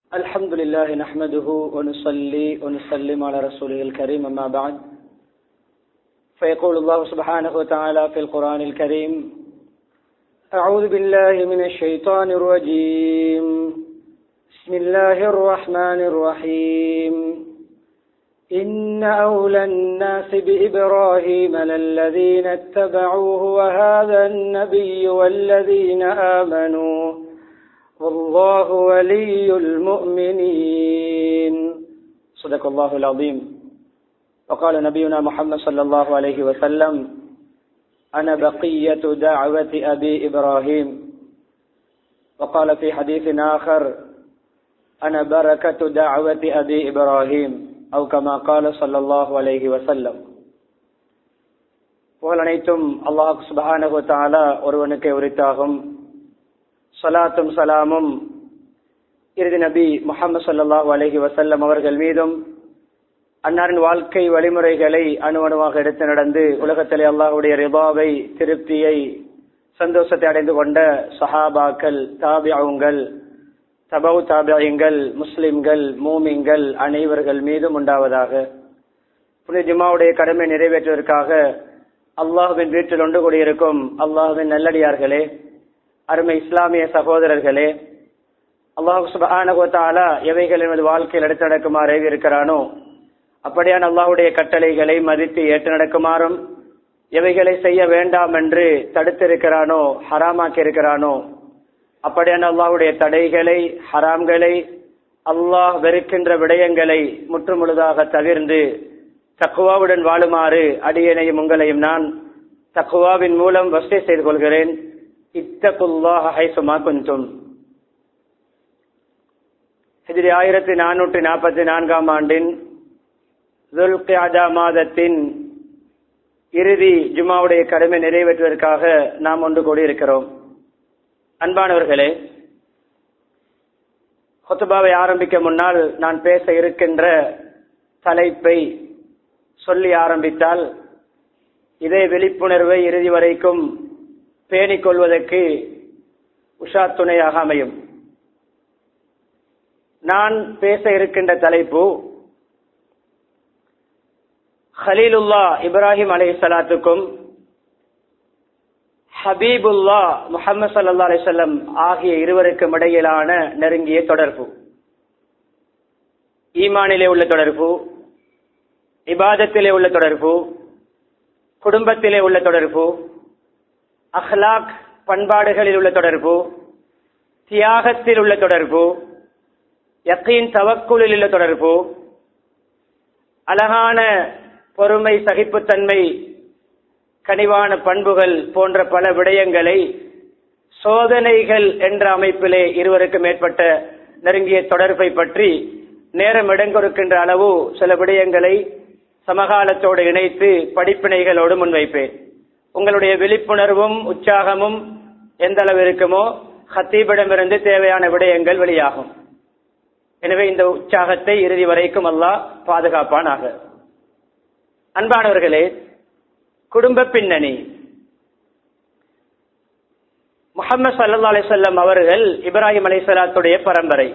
الحمد لله نحمده ونصلي ونسلم على رسوله الكريم أما بعد فيقول الله سبحانه وتعالى في القرآن الكريم أعوذ بالله من الشيطان الرجيم بسم الله الرحمن الرحيم إن أولى الناس بإبراهيم للذين اتبعوه وهذا النبي والذين آمنوا والله ولي المؤمنين صدق الله العظيم وقال نبينا محمد صلى الله عليه وسلم أنا بقية دعوة أبي إبراهيم وقال في حديث آخر أنا بركة دعوة أبي إبراهيم أو كما قال صلى الله عليه وسلم. புகழ் அனைத்தும் அல்லாஹ் சுப்ஹானஹு வ தஆலா ஒருவனுக்கே உரித்தாகும். ஸலாத்தும் ஸலாமும் இறுதி நபி முஹம்மது ஸல்லல்லாஹு அலைஹி வஸல்லம் அவர்கள் மீதும் அன்னாரின் வாழ்க்கை வழிமுறைகளை அணுவணுவாக எடுத்து நடந்து உலகத்திலே அல்லாஹ்வுடைய ரிதாவை, திருப்தியை, சந்தோஷத்தை அடைந்து கொண்ட சஹாபாக்கள், தாபிஊன்கள், தபவு தாபிஈன்கள், முஸ்லிம்கள், மூமின்கள் அனைவர்கள் மீதும் உண்டாவதாக. புனித ஜும்ஆவுடைய கடமை நிறைவேற்றுவதற்காக அல்லாஹ்வின் வீட்டில் ஒன்று கூடியிருக்கும் அல்லாஹ்வின் நல்லடியார்களே, அருமை இஸ்லாமிய சகோதரர்களே, அல்லாஹ் சுப்ஹானஹு வ தஆலா எவைகள் நமது வாழ்க்கையில் எடுத்து நடக்குமாறு இருக்கிறானோ அப்படியான அல்லாஹ்வுடைய கட்டளைகளை மதித்து ஏற்று நடக்குமாறும், எவைகளை செய்ய வேண்டாம் என்று தடுத்திருக்கிறானோ, ஹராமாக்கி இருக்கிறானோ அப்படியான அல்லாஹ்வுடைய தடைகளை, ஹராம்களை, அல்லாஹ் வெறுக்கின்ற விடயங்களை முற்றுமுழுதாக தவிர்ந்து தக்வாவுடன் வாழுமாறு அடியேனையும் உங்களையும் நான் தக்வாவின் மூலம் வஸியத் செய்து கொள்கிறேன். இத்தகுல்லாஹ ஹைசுமா குன்தும். ஹிஜ்ரி 1444 ஆண்டின் துல்கிஅதா மாதத்தின் இறுதி ஜும்ஆவுடைய கடமை நிறைவேற்றுவதற்காக நாம் ஒன்று கூடியிருக்கிறோம். அன்பானவர்களே, ஹுத்பாவை ஆரம்பிக்க முன்னால் நான் பேச இருக்கின்ற தலைப்பை சொல்லி ஆரம்பித்தால் இதே விழிப்புணர்வை இறுதி வரைக்கும் பேணிக் கொள்வதற்கு உஷா துணையாக அமையும். நான் பேச இருக்கின்ற தலைப்பு ஹலீலுல்லா இப்ராஹிம் அலைஹிஸ்ஸலாத்துக்கும் ஹபீபுல்லா முஹம்மது ஸல்லல்லாஹு அலைஹி வஸல்லம் ஆகிய இருவருக்கும் இடையிலான நெருங்கிய தொடர்பு. ஈமானிலே உள்ள தொடர்பு, இபாதத்திலே உள்ள தொடர்பு, குடும்பத்திலே உள்ள தொடர்பு, அஹ்லாக் பண்பாடுகளில் உள்ள தொடர்பு, தியாகத்தில் உள்ள தொடர்பு, யகீன் தவக்குலில் உள்ள தொடர்பு, அழகான பொறுமை, சகிப்புத்தன்மை, கனிவான பண்புகள் போன்ற பல விடயங்களை சோதனைகள் என்ற அமைப்பிலே இருவருக்கு மேற்பட்ட நெருங்கிய தொடர்பை பற்றி நேரம் இடங்கொடுக்கின்ற அளவு சில விடயங்களை சமகாலத்தோடு இணைத்து படிப்பினைகளோடு முன்வைப்பேன். உங்களுடைய விழிப்புணர்வும் உற்சாகமும் எந்த அளவு இருக்குமோ ஹத்தீபிடமிருந்து தேவையான விடயங்கள் வெளியாகும். எனவே இந்த உற்சாகத்தை இறுதி வரைக்கும் அல்லாஹ் பாதுகாப்பானாக. அன்பானவர்களே, குடும்ப பின்னணி. முஹம்மது ஸல்லல்லாஹு அலைஹி வஸல்லம் அவர்கள் இப்ராஹிம் அலைஹிஸ்ஸலாத்துடைய பரம்பரை,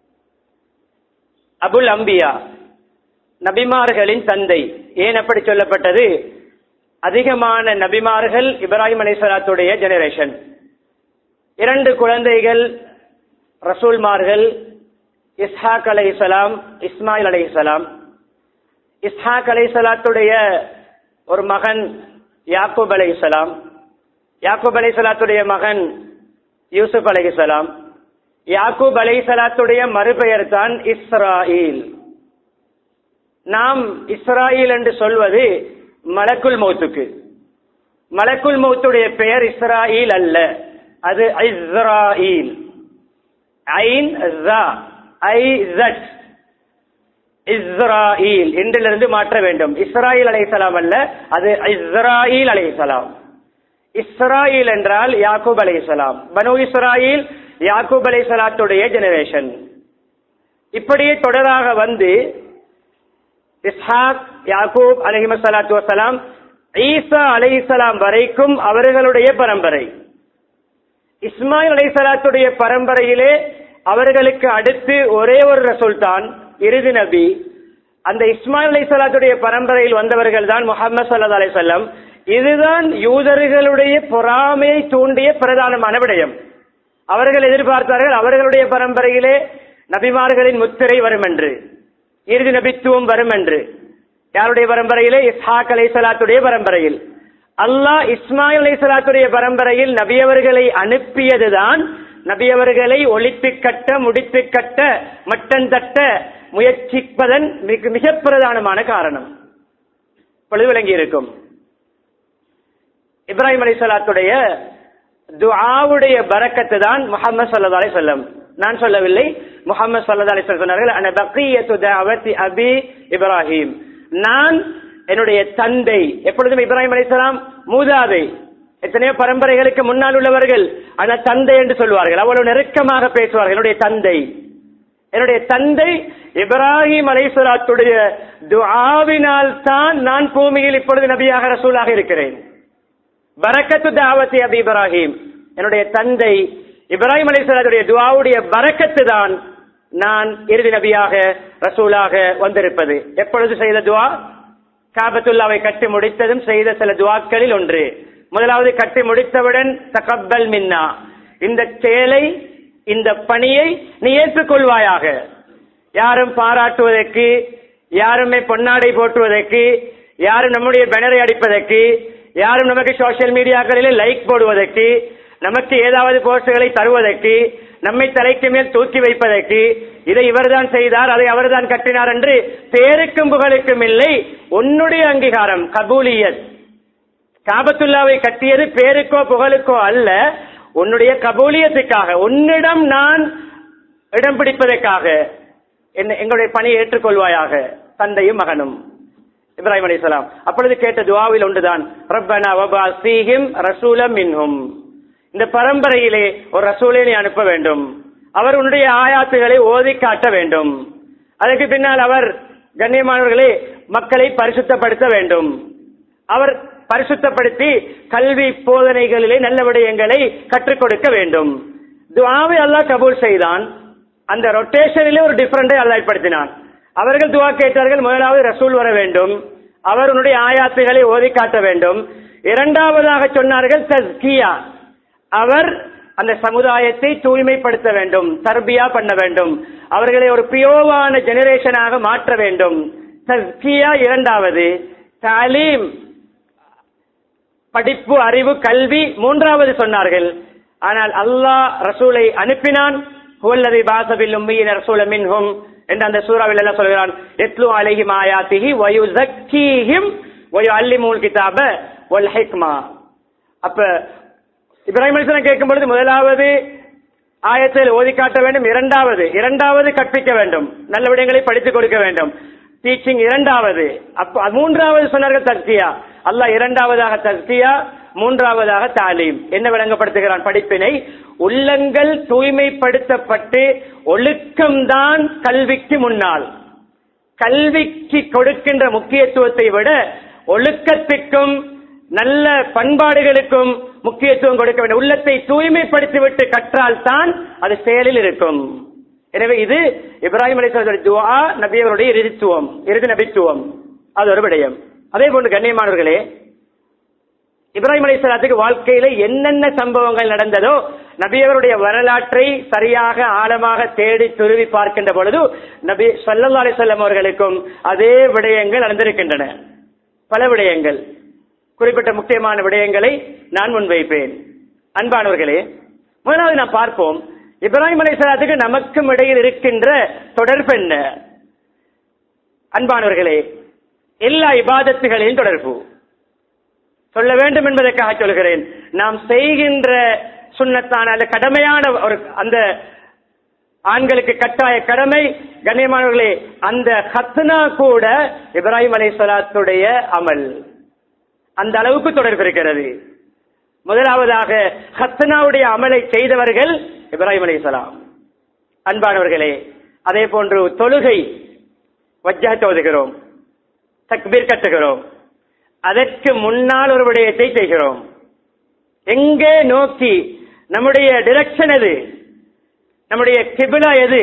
அபுல் அம்பியா, நபிமார்களின் தந்தை. ஏன் அப்படி சொல்லப்பட்டது? அதிகமான நபிமார்கள் இப்ராஹிம் அலைஹிஸ்ஸலாத்துடைய ஜெனரேஷன். 2 குழந்தைகள் ரசூல்மார்கள், இஸ்ஹாக் அலைஹிஸ்ஸலாம், இஸ்மாயில் அலைஹிஸ்ஸலாம். இஸ்ஹாக் அலைஹிஸ்ஸலாத்துடைய ஒரு மகன் யாக்கூப் அலைஹிஸ்ஸலாம், யாக்கூப் அலைஹிஸ்ஸலாத்துடைய மகன் யூசுப் அலைஹிஸ்ஸலாம். யாக்கூப் அலைஹிஸ்ஸலாத்துடைய மறுபெயர் தான் இஸ்ராயில். நாம் இஸ்ராயில் என்று சொல்வது மலக்குல் மௌத்துக்கு. மலக்குல் மௌத்துடைய பெயர் இஸ்ராயில் அல்ல, அது இஸ்ராயில். ஐன் ஸா ஐ ஸட் இஸ்ராயில் என்றிலிருந்து மாற்ற வேண்டும். இஸ்ராயில் அலைஹிஸ்ஸலாம் அல்ல, அது இஸ்ராயில் அலைஹிஸ்ஸலாம். இஸ்ராயில் என்றால் யாக்கூப் அலைஹிஸ்ஸலாம். பனு இஸ்ராயில் யாக்கூப் அலைஹிஸ்ஸலாத்துடைய ஜெனரேஷன். இப்படியே தொடராக வந்து இஸ்ஹாக், யாக்கூப் அலைஹிஸ்ஸலாத்து வஸ்ஸலாம், ஈசா அலைஹிஸ்ஸலாம் வரைக்கும் அவர்களுடைய பரம்பரை. இஸ்மாயில் அலைஹிஸ்ஸலாத்துடைய பரம்பரையிலே அவர்களுக்கு அடுத்து ஒரே ஒரு ரசூல் தான் இறுதி நபி. அந்த இஸ்மாயில் அலைஹிஸ்ஸலாத்துடைய பரம்பரையில் வந்தவர்கள் தான் முஹம்மது ஸல்லல்லாஹு அலைஹி வஸல்லம். இதுதான் யூதர்களுடைய பொறாமையை தூண்டிய பிரதானமான விடயம். அவர்கள் எதிர்பார்த்தார்கள் அவர்களுடைய பரம்பரையிலே நபிமார்களின் முத்திரை வரும் என்று, இறுதி நபித்துவம் வரும் என்று. யாருடைய பரம்பரையிலே? இஸ்ஹாக் அலைஹிஸ்ஸலாத்துடைய பரம்பரையில். அல்லாஹ் இஸ்மாயில் அலைஹிஸ்ஸலாத்துடைய பரம்பரையில் நபியவர்களை அனுப்பியதுதான் நபியவர்களை ஒழித்து கட்ட, முடித்து கட்ட, மட்டன் தட்ட முயற்சிப்பதன் மிக பிரதானமான காரணம். பொழுது விளங்கி இருக்கும். இப்ராஹிம் அலைஹிஸ்ஸலாத்துடைய துஆவுடைய பரக்கத்து தான் முஹம்மது ஸல்லல்லாஹு அலைஹி வஸல்லம். நான் சொல்லவில்லை, முஹம்மது ஸல்லல்லாஹு அலைஹி வஸல்லம் சொன்னார்கள், அன பக்கியத்து தஅவத்தி அபி இப்ராஹிம், நான் என்னுடைய தந்தை. எப்பொழுதும் இப்ராஹிம் அலைஹிஸ்ஸலாம் மூதாதை, எத்தனையோ பரம்பரைகளுக்கு முன்னால் உள்ளவர்கள் ஆனா தந்தை என்று சொல்வார்கள். அவ்வளவு நெருக்கமாக பேசுவார்கள். என்னுடைய தந்தை இப்ராஹிம் அலைஹிஸ்ஸலாத்துடைய துஆவினால் தான் நான் பூமியில் இப்பொழுது நபியாக ரசூலாக இருக்கிறேன். பரக்கத்து தஅவத்தி அபி இப்ராஹிம், என்னுடைய தந்தை இப்ராஹிம் அலைஹிஸ்ஸலாத்துடைய துஆவுடைய பரக்கத்து தான் நான் இறுதி நபியாக ரசூலாக வந்திருப்பது. எப்பொழுது செய்த துஆ? காபத்துல்லாவை கட்டி முடித்ததும் செய்த சில துஆக்களில் ஒன்று. முதலாவது, கட்டி முடித்தவுடன் தகப்பல் மின்னா, இந்த செயலை, இந்த பணியை நீ ஏற்றுக்கொள்வாயாக. யாரும் பாராட்டுவதற்கு, யாருமே பொன்னாடை போட்டுவதற்கு, யாரும் நம்முடைய பேனரை அடிப்பதற்கு, யாரும் நமக்கு சோசியல் மீடியாக்களிலே லைக் போடுவதற்கு, நமக்கு ஏதாவது போஸ்டுகளை தருவதற்கு, நம்மை தலைக்கு மேல் தூக்கி வைப்பதற்கு, இதை இவர்தான் செய்தார், அதை அவர்தான் கட்டினார் என்று பேருக்கும் புகழுக்கும் இல்லை. உன்னுடைய அங்கீகாரம், கபூலியத். காபத்துல்லாவை கட்டியது பேருக்கோ புகழுக்கோ அல்ல, உன்னுடைய கபூலியத்துக்காக, உன்னிடம் நான் இடம் பிடிப்பதற்காக எங்களுடைய பணியை ஏற்றுக்கொள்வாயாக. தந்தையும் மகனும் இப்ராஹிம் அலைஹிஸ்ஸலாம். அப்பொழுது கேட்ட துஆவில் ஒன்றுதான், ரப்பனா வபஅஸ் ஃபீஹிம் ரசூலம் மின்ஹும், இந்த பரம்பரையிலே ஒரு ரசூலை நீ அனுப்ப வேண்டும், அவர் உன்னுடைய ஆயாத்துகளை ஓதி காட்ட வேண்டும். அதற்கு பின்னால் அவர் கண்ணியமானவர்களே மக்களை பரிசுத்தப்படுத்த வேண்டும். அவர் பரிசுத்தப்படுத்தி கல்வி போதனைகளிலே நல்ல விடயங்களை கற்றுக் கொடுக்க வேண்டும். துஆவை அல்லாஹ் கபூல் செய்தான். அந்த ரொட்டேஷனிலே ஒரு டிஃபரண்டை அல்லாஹ் ஏற்படுத்தினான். அவர்கள் துஆ கேட்டார்கள், முதலாவது ரசூல் வர வேண்டும், அவர் உன்னுடைய ஆயாத்துகளை ஓதி காட்ட வேண்டும். இரண்டாவதாக சொன்னார்கள் தஸ்கியா, அவர் அந்த சமுதாயத்தை தூய்மைப்படுத்த வேண்டும், தர்பியா பண்ண வேண்டும், அவர்களை ஒரு பியோவான ஜெனரேஷனாக மாற்ற வேண்டும். தஸ்கியா இரண்டாவது, தாலீம் படிப்பு, அறிவு, கல்வி மூன்றாவது சொன்னார்கள். ஆனால் அல்லாஹ் ரசூலை அனுப்பினான். ஹுவல்லதி பாஸபில் உம்மீன ரசூல மின்ஹும் என்ற அந்த சூராவில் எல்லாம் சொல்கிறான், யத்லு அலைஹிம் ஆயாத்திஹி வ யுஸக்கீஹிம் வ யுஅல்லிமுல் கிதாப வல் ஹிக்மா. அப்ப இப்ராஹிம் அலைஹிஸ்ஸலாம் கேட்கும் பொழுது முதலாவது ஆயத்தில் ஓதி காட்ட வேண்டும், இரண்டாவது கற்பிக்க வேண்டும், நல்ல விடயங்களை படித்துக் கொடுக்க வேண்டும், டீச்சிங் இரண்டாவது. அப்ப மூன்றாவது சொன்னார்கள் தஸ்கியா. அல்லாஹ் இரண்டாவதாக தஸ்கியா, மூன்றாவதாக தாலீம். என்ன விளங்கப்படுத்துகிறான்? படிப்பினை. உள்ளங்கள் தூய்மைப்படுத்தப்பட்டு ஒழுக்கம்தான் கல்விக்கு முன்னால். கல்விக்கு கொடுக்கின்ற முக்கியத்துவத்தை விட ஒழுக்கத்துக்கும் நல்ல பண்பாடுகளுக்கும் முக்கியத்துவம் கொடுக்க வேண்டும். உள்ளத்தை தூய்மைப்படுத்திவிட்டு கற்றால் தான் அது செயலில் இருக்கும். எனவே இது இப்ராஹிம் அலைஹிஸ்ஸலாத்துடைய துஆ, நபியவருடைய இறுதி நபித்துவம். அது ஒரு விடயம். அதே போன்று கண்ணியமானவர்களே, இப்ராஹிம் அலைஹிஸ்ஸலாத்துக்கு வாழ்க்கையில என்னென்ன சம்பவங்கள் நடந்ததோ நபியவருடைய வரலாற்றை சரியாக ஆழமாக தேடி துருவி பார்க்கின்ற பொழுது நபி ஸல்லல்லாஹு அலைஹி வஸல்லம் அவர்களுக்கும் அதே விடயங்கள் நடந்திருக்கின்றன. பல விடயங்கள், குறிப்பிட்ட முக்கியமான விடயங்களை நான் முன்வைப்பேன். அன்பானவர்களே, முதலாவது நாம் பார்ப்போம், இப்ராஹிம் அலைஹிஸ்ஸலாத்துக்கு நமக்கும் இடையில் இருக்கின்ற தொடர்பு என்ன? அன்பானவர்களே, எல்லா இபாதத்துகளின் தொடர்பு சொல்ல வேண்டும் என்பதற்காக சொல்கிறேன். நாம் செய்கின்ற சுன்னத்தான அல்ல கடமையான ஒரு அந்த ஆண்களுக்கு கட்டாய கடமை, கண்ணியமானவர்களே, அந்த ஹத்னா கூட இப்ராஹிம் அலைஹிஸ்ஸலாத்துடைய அமல். அந்த அளவுக்கு தொடர்பு இருக்கிறது. முதலாவதாக ஹத்னாவுடைய அமலை செய்தவர்கள் இப்ராஹிம் அலைஹிஸ்ஸலாம். அன்பானவர்களே, அதே போன்று தொழுகை வஜ்ஜஹத் ஓதுகிறோம், தக்பீர் கட்டுகிறோம், அதற்கு முன்னால் ஒரு விடயத்தை செய்கிறோம். எங்கே நோக்கி? நம்முடைய டிரெக்ஷன் எது? நம்முடைய கிபிலா எது?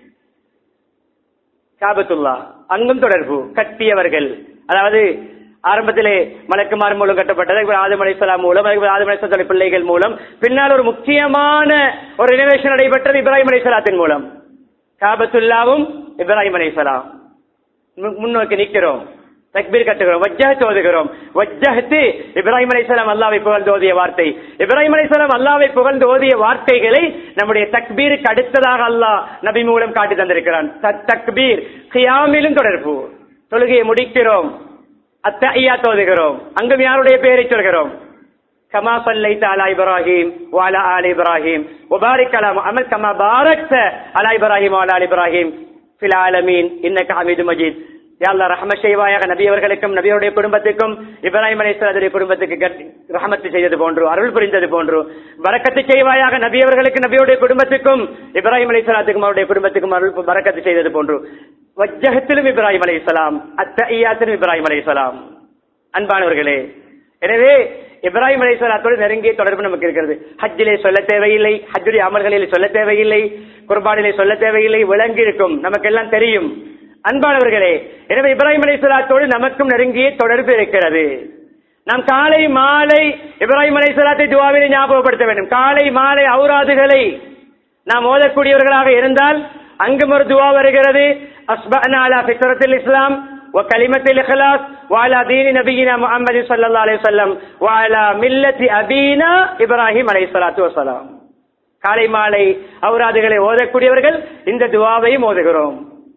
காபத்துல்லா. அங்கும் தொடர்பு கட்டியவர்கள், அதாவது ஆரம்பத்திலே மலக்குமார் மூலம் கட்டப்பட்டது, ஆதம் அலைஹிஸ்ஸலாம் மூலம், ஆதம் அலைஹிஸ்ஸலாத்துடைய பிள்ளைகள் மூலம், பின்னால் ஒரு முக்கியமான ஒரு ரினோவேஷன் நடைபெற்றது இப்ராஹிம் அலைஹிஸ்ஸலாத்தின் மூலம். காபத்துல்லாவும் இப்ராஹிம் அலைஹிஸ்ஸலாம் முன்னோக்கி நிற்கிறோம், தக்பீர் கட்டுகிறோம், வஜ்ஜஹத் ஓதுகிறோம். வஜ்ஜஹத் இப்ராஹிம் அலைஹிஸ்ஸலாம் அல்லாஹ்வை புகழ்ந்து ஓதிய வார்த்தை. இப்ராஹிம் அலைஹிஸ்ஸலாம் அல்லாஹ்வை புகழ்ந்து ஓதிய வார்த்தைகளை நம்முடைய தக்பீருக்கு அடுத்ததாக அல்லாஹ் நபி மூலம் காட்டி தந்திருக்கிறான். தக்பீர் கியாமிலும் தொடர்பு. தொழுகையை முடிக்கிறோம், அத்தஹியாத் ஓதுகிறோம், அங்கும் யாருடைய பெயரை சொல்கிறோம்? கமா ஸல்லைத அலா இப்ராஹிம் வ அலா ஆலி இப்ராஹிம் வ பாரிக் அலா முஹம்மத் கமா பாரக்த அலா இப்ராஹிம் வ அலா ஆலி இப்ராஹிம் ஃபில் ஆலமீன் இன்னக ஹமீதும் மஜீத். யா அல்லாஹ் ரஹ்மத் செய்வாயாக நபி அவர்களுக்கும் நபியுடைய குடும்பத்துக்கும் இப்ராஹிம் அலைஹிஸ்ஸலாத்துடைய குடும்பத்துக்கு ரஹ்மத் செய்தது போன்று, அருள் புரிந்தது போன்று பரக்கத்து செய்வாயாக நபி அவர்களுக்கு நபியுடைய குடும்பத்துக்கும் இப்ராஹிம் அலைஹிஸ்ஸலாத்துக்கும் அவருடைய குடும்பத்துக்கும் அருள் பரக்கத்து செய்தது போன்று. வஜ்ஜஹத்திலும் இப்ராஹிம் அலைஹிஸ்ஸலாம், அத்தஹியாத்திலும் இப்ராஹிம் அலைஹிஸ்ஸலாம். அன்பானவர்களே, எனவே இப்ராஹிம் அலைஹிஸ்ஸலாத்தோடு நெருங்கிய தொடர்பு நமக்கு இருக்கிறது. ஹஜ்ஜிலே சொல்ல தேவையில்லை, ஹஜ்ஜுடைய அமல்களிலே சொல்ல தேவையில்லை, குர்பானிலே சொல்ல தேவையில்லை, விளங்கி இருக்கும், நமக்கெல்லாம் தெரியும். அன்பானவர்களே, எனவே இப்ராஹிம் அலைஹிஸ்ஸலாத்தோடு நமக்கும் நெருங்கிய தொடர்பு இருக்கிறது. நாம் காலை மாலை இப்ராஹிம் அலைஹிஸ்ஸலாத்தை துஆவிலே ஞாபகப்படுத்த வேண்டும். காலை மாலை ஔராதுகளை நாம் ஓதக்கூடியவர்களாக இருந்தால் அங்கும் ஒரு துஆ வருகிறது. அஸ்பஹ்னா அலா ஃபித்ரத்தில் இஸ்லாம் வ கலிமத்தில் இக்லாஸ் வ அலா தீனி நபியினா முஹம்மது ஸல்லல்லாஹு அலைஹி வஸல்லம் வ அலா மில்லத்தி அபீனா இப்ராஹிம் அலைஹிஸ்ஸலாத்து வஸலாம். காலை மாலை ஔராதுகளை ஓதக்கூடியவர்கள் இந்த துஆவையும் ஓதுகிறோம்.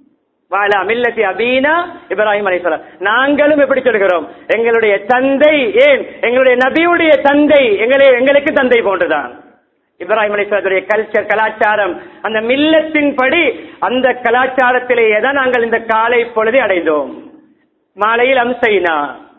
வாலா மில்லத்தி அபீனா இப்ராஹிம் அலைஹிஸ்ஸலாம். நாங்களும் எப்படி சொல்கிறோம்? எங்களுடைய தந்தை, ஏன் எங்களுடைய நபியுடைய தந்தை எங்களுக்கு தந்தை போன்றுதான். இப்ராஹிம் அலைஹிஸ்ஸலாத்துடைய கல்ச்சர், கலாச்சாரம், அந்த மில்லத்தின் படி அந்த கலாச்சாரத்திலேயே தான் நாங்கள் இந்த காலை பொழுதை அடைந்தோம். மாலையில் அம்சைனா,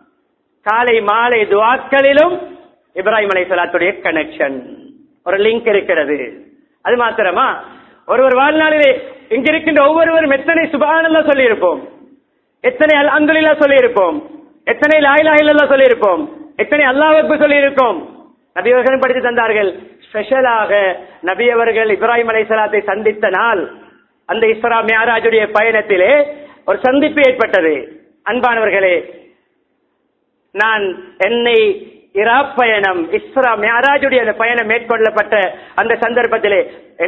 காலை மாலை துஆக்களிலும் இப்ராஹிம் அலைஹிஸ்ஸலாத்துடைய கனெக்ஷன், ஒரு லிங்க் இருக்கிறது. அது மாத்திரமா, ஒருவர் வாழ்நாளிலே இங்கிருக்கின்ற ஒவ்வொருவரும் எத்தனை சுப்ஹானல்லாஹ் சொல்லி இருப்போம், எத்தனை அல்ஹம்துலில்லாஹ் சொல்லி இருப்போம், எத்தனை லா இலாஹ இல்லல்லாஹ் சொல்லி இருப்போம், எத்தனை அல்லாஹ் அக்பர் சொல்லி இருக்கோம். நபி அவர்கள் படித்து தந்தார்கள். ஸ்பெஷலாக நபி அவர்கள் இப்ராஹிம் அலைஹிஸ்ஸலாத்தை சந்தித்த நாள், அந்த இஸ்ரா மிஅராஜுடைய பயணத்திலே ஒரு சந்திப்பு ஏற்பட்டது. அன்பானவர்களே, நான் என்னை இரா பயணம், இஸ்ரா மிஅராஜுடைய அந்த பயணம் மேற்கொள்ளப்பட்ட அந்த சந்தர்ப்பத்திலே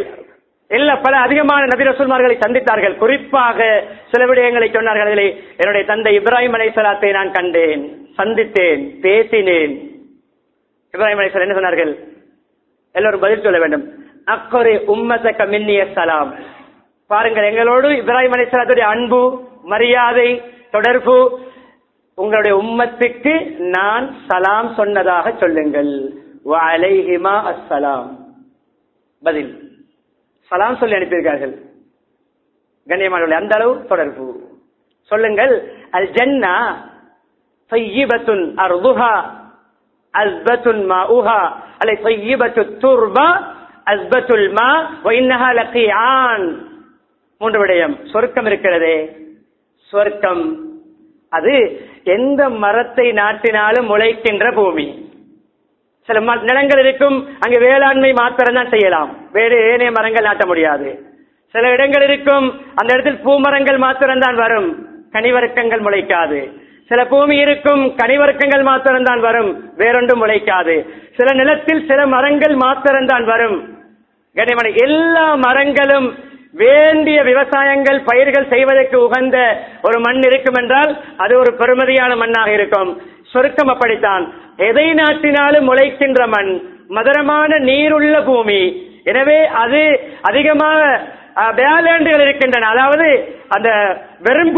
பல அதிகமான நபி ரசூல்மார்களை சந்தித்தார்கள். குறிப்பாக சில விடயங்களை சொன்னார்கள். அதிலே என்னுடைய தந்தை இப்ராஹிம் அலைஹிஸ்ஸலாத்தை நான் கண்டேன், சந்தித்தேன், பேசினேன். இப்ராஹிம் அலைஹிஸ்ஸலாம் என்ன சொன்னார்கள்? எல்லோரும் பதில் சொல்ல வேண்டும். அக்கொரு உம்மதக மின்னிய சலாம். பாருங்கள், எங்களோடு இப்ராஹிம் அலைஹிஸ்ஸலாத்துடைய அன்பு, மரியாதை, தொடர்பு. உங்களுடைய உம்மத்துக்கு நான் சலாம் சொன்னதாக சொல்லுங்கள். வ அலைஹிமா அஸ்ஸலாம். பதில், சலாம் சொல்லி அனுப்பியிருக்கார்கள். கண்ணியமானவர்களே, அந்த அளவு தொடர்பு. சொல்லுங்கள், அல் ஜன்னா தையிபத்துன் அர்துஹா அஸ்பத்துன் மாஉஹா அலை தையிபத்து துர்பா அஸ்பத்துல் மா வ இன்னஹா லகியான். மூன்று விடயம். சொர்க்கம் இருக்கிறதே, சொர்க்கம் அது எந்த மரத்தை நாட்டினாலும் முளைக்கின்ற பூமி. சில நிலங்கள் இருக்கும், அங்கு வேளாண்மை மாத்திரம் தான் செய்யலாம், வேறு ஏனைய மரங்கள் நாட்ட முடியாது. சில இடங்கள் இருக்கும், அந்த இடத்தில் பூமரங்கள் மாத்திரம்தான் வரும், கனிவர்க்கங்கள் முளைக்காது. சில பூமி இருக்கும், கனிவர்க்கங்கள் மாத்திரம்தான் வரும், வேறொன்றும் முளைக்காது. சில நிலத்தில் சில மரங்கள் மாத்திரம்தான் வரும். கனிமனை எல்லா மரங்களும் வேண்டிய விவசாயங்கள், பயிர்கள் செய்வதற்கு உகந்த ஒரு மண் இருக்கும் என்றால் அது ஒரு பெருமதியான மண்ணாக இருக்கும். சொர்க்கம் அப்படித்தான். எதை நாட்டினாலும் முளைக்கின்ற மண், மதுரமான நீருள்ள பூமி. எனவே அது அதிகமாக வேளாண்டுகள் இருக்கின்றன. அதாவது அந்த வெறும்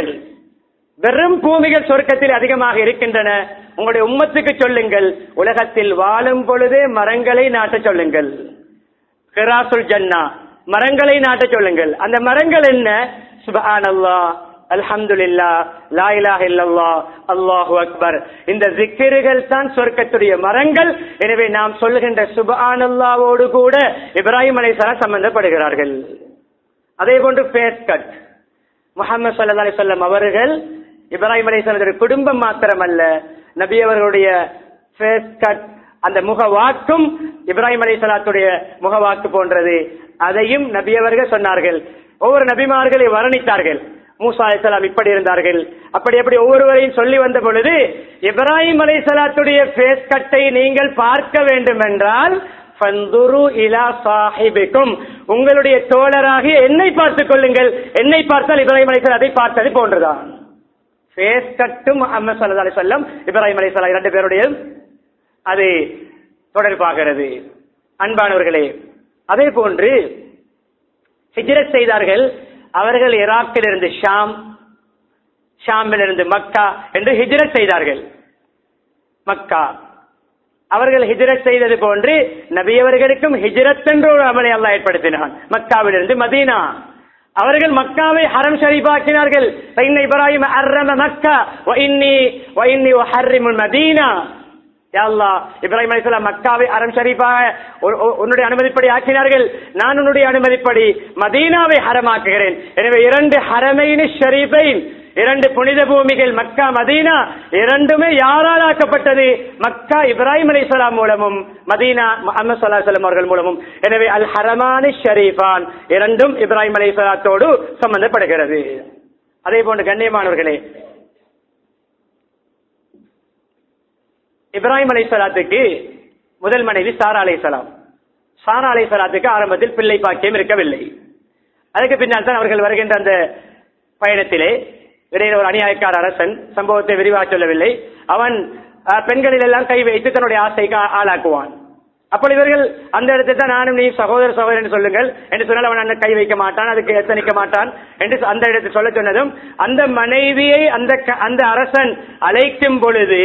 பூமிகள் சொர்க்கத்தில் அதிகமாக இருக்கின்றன. உங்களுடைய உம்மத்துக்கு சொல்லுங்கள், உலகத்தில் வாழும் பொழுதே மரங்களை நாட்ட சொல்லுங்கள். கிராசுல் ஜன்னா, மரங்களை நாட்ட சொல்லுங்கள். அந்த மரங்கள் என்ன? சுப்ஹானல்லாஹ், அல்ஹம்துலில்லாஹ், லா இலாஹ இல்லல்லாஹ், அல்லாஹு அக்பர். இந்த ஜிக்ருகள் தான் சொர்க்கத்துடைய மரங்கள். எனவே நாம் சொல்லுகின்ற சுப்ஹானல்லாஹ்வோடு கூட இப்ராஹிம் அலைஹிஸ்ஸலாம் சம்பந்தப்படுகிறார்கள். அதே போன்று ஃபேஸ் கட், முஹம்மது ஸல்லல்லாஹு அலைஹி வஸல்லம் அவர்கள் இப்ராஹிம் அலைஹிஸ்ஸலாமுடைய குடும்பம் மாத்திரமல்ல, நபி அவர்களுடைய ஃபேஸ் கட், அந்த முகவாக்கும் இப்ராஹிம் அலைஹிஸ்ஸலாத்துடைய முகவாக்கு போன்றது. அதையும் நபியவர்கள் சொன்னார்கள். ஒவ்வொரு நபிமார்களை வர்ணித்தார்கள். மூசா அலைஹிஸ்ஸலாம் இப்படி இருந்தார்கள், அப்படி ஒவ்வொருவரையும் சொல்லி வந்த பொழுது, இப்ராஹிம் அலைஹிஸ்ஸலாத்துடைய ஃபேஸ் கட்டை நீங்கள் பார்க்க வேண்டும் என்றால் ஃபந்துரு இலா சாஹிபிக்கும், உங்களுடைய தோழராகிய என்னை பார்த்துக் கொள்ளுங்கள். என்னை பார்த்தால் இப்ராஹிம் அலைஹிஸ்ஸலாம் அதை பார்த்தது போன்றுதான். ஃபேஸ் கட்டும் முஹம்மது ஸல்லல்லாஹு அலைஹி வஸல்லம் இப்ராஹிம் அலைஹிஸ்ஸலாம் இரண்டு பேருடைய அது தொடர்பாகிறது. அன்பானவர்களே, அதே போன்று ஹிஜ்ரத் செய்தார்கள். அவர்கள் ஈராக்கில் இருந்து ஷாமில் இருந்து மக்கா என்று ஹிஜ்ரத் செய்தார்கள். மக்கா அவர்கள் ஹிஜ்ரத் செய்தது போன்று நபியவர்களுக்கும் ஹிஜ்ரத் என்ற ஒரு அமலை அல்லாஹ் ஏற்படுத்தினான். மக்காவில் இருந்து மதீனா, அவர்கள் மக்காவை ஹரம் ஷரீஃபாக்கினார்கள். இப்ராஹிம் ஹர்ரம மக்கா வ இன்னி உஹர்ரிமுல் மதீனா. யா அல்லாஹ், இப்ராஹிம் அலைஹிஸ்ஸலாம் மக்காவை ஹரம் ஷரீஃபாக உன்னுடைய அனுமதிப்படி ஆக்கினார்கள், நான் உன்னுடைய அனுமதிப்படி மதீனாவை ஹரமாக்குகிறேன். எனவே இரண்டு ஹரமைன் ஷரீஃபைன், இரண்டு புனித பூமிகள் மக்கா மதீனா இரண்டுமே யாரால் ஆக்கப்பட்டது? மக்கா இப்ராஹிம் அலைஹிஸ்ஸலாம் மூலமும் மதீனா முஹம்மது ஸல்லல்லாஹு அலைஹி வஸல்லம் அவர்கள் மூலமும். எனவே அல் ஹரமானி ஷரீஃபான் இரண்டும் இப்ராஹிம் அலைஹிஸ்ஸலாத்தோடு சம்பந்தப்படுகிறது. அதே போன்று கண்ணியமானவர்களே, இப்ராஹிம் அலைஹிஸ்ஸலாத்துக்கு முதல் மனைவி சாரா அலைஹிஸ்ஸலாம். சாரா அலைஹிஸ்ஸலாத்துக்கு ஆரம்பத்தில் பிள்ளை பாக்கியம் இருக்கவில்லை. அதுக்கு பின்னால் தான் அவர்கள் வருகின்ற அந்த பயணத்திலே இடையில ஒரு அநியாயக்கார அரசன், சம்பவத்தை விரிவாக சொல்லவில்லை, அவன் பெண்களில் எல்லாம் கை வைத்து தன்னுடைய ஆசைக்கு ஆளாக்குவான். அப்படி இவர்கள் அந்த இடத்தை தான் நானும் நீ சகோதரன் சொல்லுங்கள் என்று சொன்னால் அவன் அந்த கை வைக்க மாட்டான், அதுக்கு எத்தனிக்க மாட்டான் என்று அந்த இடத்தை சொல்ல சொன்னதும் அந்த மனைவியை அந்த அரசன் அழைக்கும் பொழுது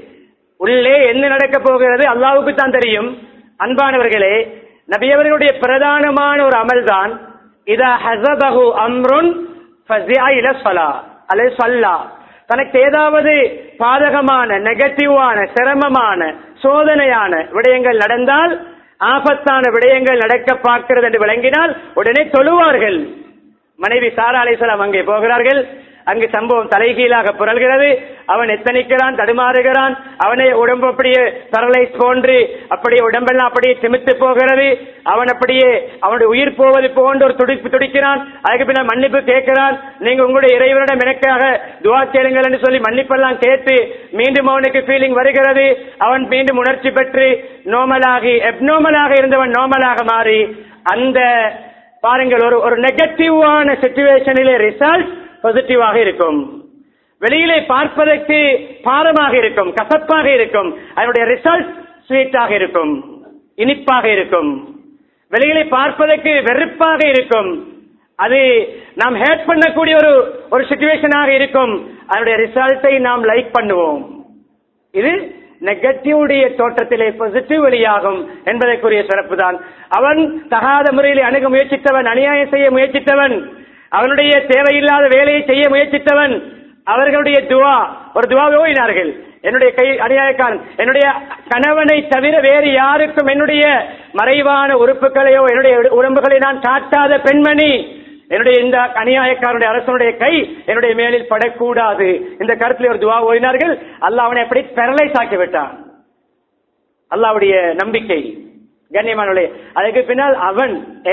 உள்ளே என்ன நடக்க போகிறது அல்லாஹ்வுக்கு தான் தெரியும். அன்பானவர்களே, நபியவர்களுடைய பிரதானமான ஒரு அமல்தான் இதா ஹஸபஹு அம்ருன் ஃபஸிஅ இலா ஸலா அலைஹி ஸல்லா. தனக்கு ஏதாவது பாதகமான, நெகட்டிவான, சிரமமான, சோதனையான விடயங்கள் நடந்தால், ஆபத்தான விடயங்கள் நடக்க பார்க்கிறது என்று விளங்கினால் உடனே தொழுவார்கள். மனைவி சாரா அலைஹிஸ்ஸலாம் அங்கே போகிறார்கள். அங்கு சம்பவம் தலைகீழாக புரள்கிறது. அவன் எத்தனிக்கிறான், தடுமாறுகிறான். அவனை உடம்பு அப்படியே பரலைஸ் போன்று அப்படியே உடம்பெல்லாம் அப்படியே திமித்து போகிறது. அவன் அப்படியே அவனுடைய உயிர் போவது போன்ற ஒரு துடிப்பு துடிக்கிறான். அதுக்கு பின்னால் மன்னிப்பு கேட்கிறான். நீங்க உங்களுடைய இறைவனிடம் எனக்காக துஆ கேளுங்கள் என்று சொல்லி மன்னிப்பெல்லாம் கேட்டு மீண்டும் அவனுக்கு ஃபீலிங் வருகிறது. அவன் மீண்டும் உணர்ச்சி பெற்று நோமலாகி எப்னோமலாக இருந்தவன் நோமலாக மாறி அந்த பாருங்கள் ஒரு நெகட்டிவான சிச்சுவேஷனிலே ரிசல்ட் பாசிட்டிவாக இருக்கும். வெளியிலே பார்ப்பதற்கு பாரமாக இருக்கும், கசப்பாக இருக்கும், அதனுடைய ரிசல்ட் ஸ்வீட்டாக இருக்கும், இனிப்பாக இருக்கும். வெளியிலே பார்ப்பதற்கு வெறுப்பாக இருக்கும், அது நாம் ஹேட் பண்ணக்கூடிய ஒரு சிச்சுவேஷனாக இருக்கும். அதனுடைய ரிசல்ட்டை நாம் லைக் பண்ணுவோம். இது நெகட்டிவ் தோற்றத்திலே பாசிட்டிவ் வெளியாகும் என்பதற்குரிய சிறப்பு தான். அவன் தகாத முறையில் அணுக முயற்சித்தவன், அநியாயம் செய்ய முயற்சித்தவன், அவனுடைய தேவையில்லாத வேலையை செய்ய முயற்சித்தவன், அவர்களுடைய ஒரு துவாவை ஓதினார்கள். என்னுடைய கை அநியாயக்காரன், என்னுடைய கணவனை தவிர வேறு யாருக்கும் என்னுடைய மறைவான உறுப்புகளையோ என்னுடைய உடம்புகளை நான் காட்டாத பெண்மணி, என்னுடைய இந்த அநியாயக்காரனுடைய அரசனுடைய கை என்னுடைய மேலில் படக்கூடாது. இந்த கருத்தில் ஒரு துவா ஓதினார்கள். அல்லாஹ் அவனை எப்படி பெரலைஸ் ஆக்கிவிட்டான். அல்லாஹ்வுடைய நம்பிக்கை கண்ணியமானவர்களே. அதுக்கு பின்னால் அவன்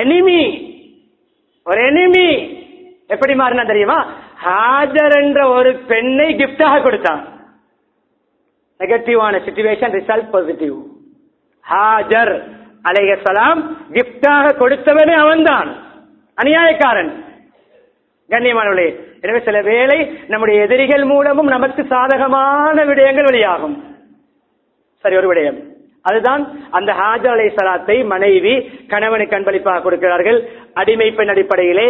ஒரு எனிமி எப்படி மாறினா தெரியுமா? ஹாஜர் என்ற ஒரு பெண்ணை கிஃப்டாக கொடுத்தான். நெகட்டிவான சிச்சுவேஷன் ரிசல்ட் பாசிட்டிவ். ஹாஜர் அலைஹிஸ்ஸலாம் கிஃப்டாக கொடுத்தவனே அவன்தான், அநியாயக்காரன். கண்ணியமானவர்களே, எனவே சில வேளை நம்முடைய எதிரிகள் மூலமும் நமக்கு சாதகமான விடயங்கள் வெளியாகும். சரி, ஒரு விடயம் அதுதான் அந்த ஹாஜர் அலைஹிஸ்ஸலாத்தை மனைவி கணவனுக்கு அன்பளிப்பாக கொடுக்கிறார்கள். அடிமை பெண் அடிப்படையிலே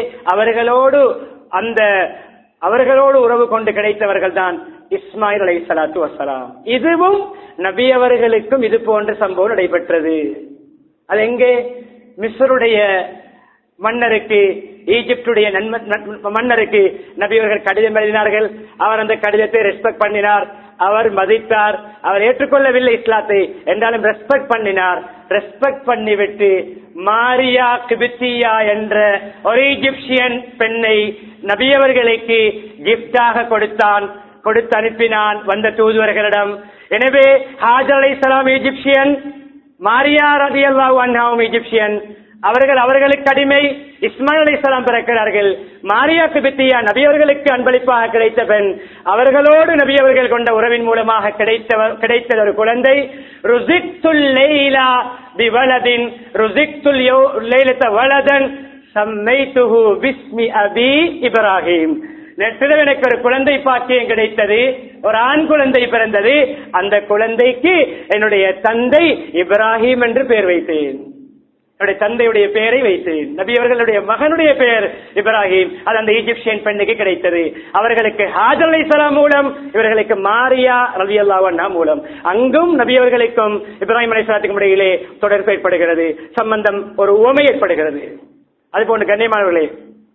அவர்களோடு உறவு கொண்டு கிடைத்தவர்கள் தான் இஸ்மாயில் அலைஹிஸ்ஸலாத்து வஸ்ஸலாம். இதுவும் நபி அவர்களுக்கும் இது போன்ற சம்பவம் நடைபெற்றது. அது எங்கே? மிஸ்ருடைய மன்னருக்கு, ஈஜிப்டுடைய மன்னருக்கு நபியவர்கள் கடிதம் எழுதினார்கள். அவர் அந்த கடிதத்தை ரெஸ்பெக்ட் பண்ணினார், அவர் மதித்தார், அவர் ஏற்றுக்கொள்ளவில்லை இஸ்லாத்தை என்றாலும் ரெஸ்பெக்ட் பண்ணினார். ரெஸ்பெக்ட் பண்ணிவிட்டு மாரியா கிபித்தியா என்ற ஒரு ஈஜிப்சியன் பெண்ணை நபியவர்களுக்கு கிஃப்டாக கொடுத்து அனுப்பினான் வந்த தூதுவர்களிடம். எனவே ஹாஜர் அலைஹிஸ்ஸலாம் ஈஜிப்சியன், மாரியா ரலியல்லாஹு அன்ஹா ஈஜிப்சியன். அவர்களுக்கு அடிமை. இஸ்மாயில் அலைஹிஸ்ஸலாம் பிறக்கிறார்கள். மாரியா கிபித்தியா நபி அவர்களுக்கு அன்பளிப்பாக கிடைத்த பெண். அவர்களோடு நபி அவர்கள் கொண்ட உறவின் மூலமாக கிடைத்த ஒரு குழந்தை. ருஸிக்துல் லைலா பிவலதின் ருஸிக்துல் லைலத வலதன் சம்மைதுஹு பிஸ்மி அபி இப்ராஹிம். நேற்றிரவு எனக்கு ஒரு குழந்தை பாக்கியம் கிடைத்தது, ஒரு ஆண் குழந்தை பிறந்தது. அந்த குழந்தைக்கு என்னுடைய தந்தை இப்ராஹிம் என்று பெயர் வைத்தேன். என்னுடைய தந்தையுடைய பெயரை வைத்தேன். நபி அவர்களுடைய மகனுடைய பெயர் இப்ராஹிம். அது அந்த ஈஜிப்சியன் பெண்ணுக்கு கிடைத்தது. அவர்களுக்கு ஹாஜர் அலைஹிஸ்ஸலாம் மூலம், இவர்களுக்கு மாரியா ரலியல்லாஹு அன்ஹா மூலம். அங்கும் நபி அவர்களுக்கும் இப்ராஹிம் அலைஹிஸ்ஸலாத்துக்கும் இடையிலே தொடர்பு ஏற்படுகிறது, சம்பந்தம், ஒரு உவமை ஏற்படுகிறது. அதுபோன்று கண்ணியமானவர்களே,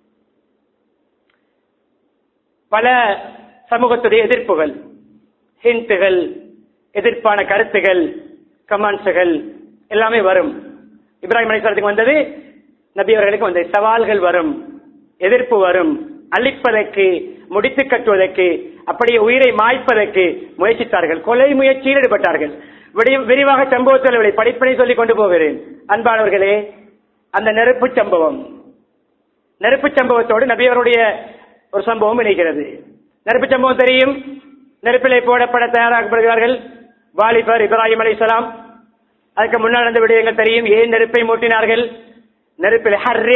பல சமூகத்துடைய எதிர்ப்புகள், ஹிண்ட்டுகள், எதிர்ப்பான கருத்துகள், கமெண்ட்ஸுகள் எல்லாமே வரும். இப்ராஹிம் அலைஹிஸ்ஸலாத்துக்கு வந்தது, நபி அவர்களுக்கு வந்தது. சவால்கள் வரும், எதிர்ப்பு வரும். அழிப்பதற்கு, முடித்து கட்டுவதற்கு, அப்படியே உயிரை மாய்ப்பதற்கு முயற்சித்தார்கள். கொலை முயற்சியில் ஈடுபட்டார்கள். விரிவாக சம்பவத்தில் படிப்பினை சொல்லிக் கொண்டு போகிறேன். அன்பானவர்களே, அந்த நெருப்பு சம்பவத்தோடு நபி அவருடைய ஒரு சம்பவம் இணைகிறது. நெருப்பு சம்பவம் தெரியும். நெருப்பிலே போடப்பட தயாராக்கப்படுகிறார்கள் வாலிபர் இப்ராஹிம் அலைஹிஸ்ஸலாம். அதுக்கு முன்னால் நடந்த விடயங்கள் தெரியும். ஏன் நெருப்பை மூட்டினார்கள்? நெருப்பில்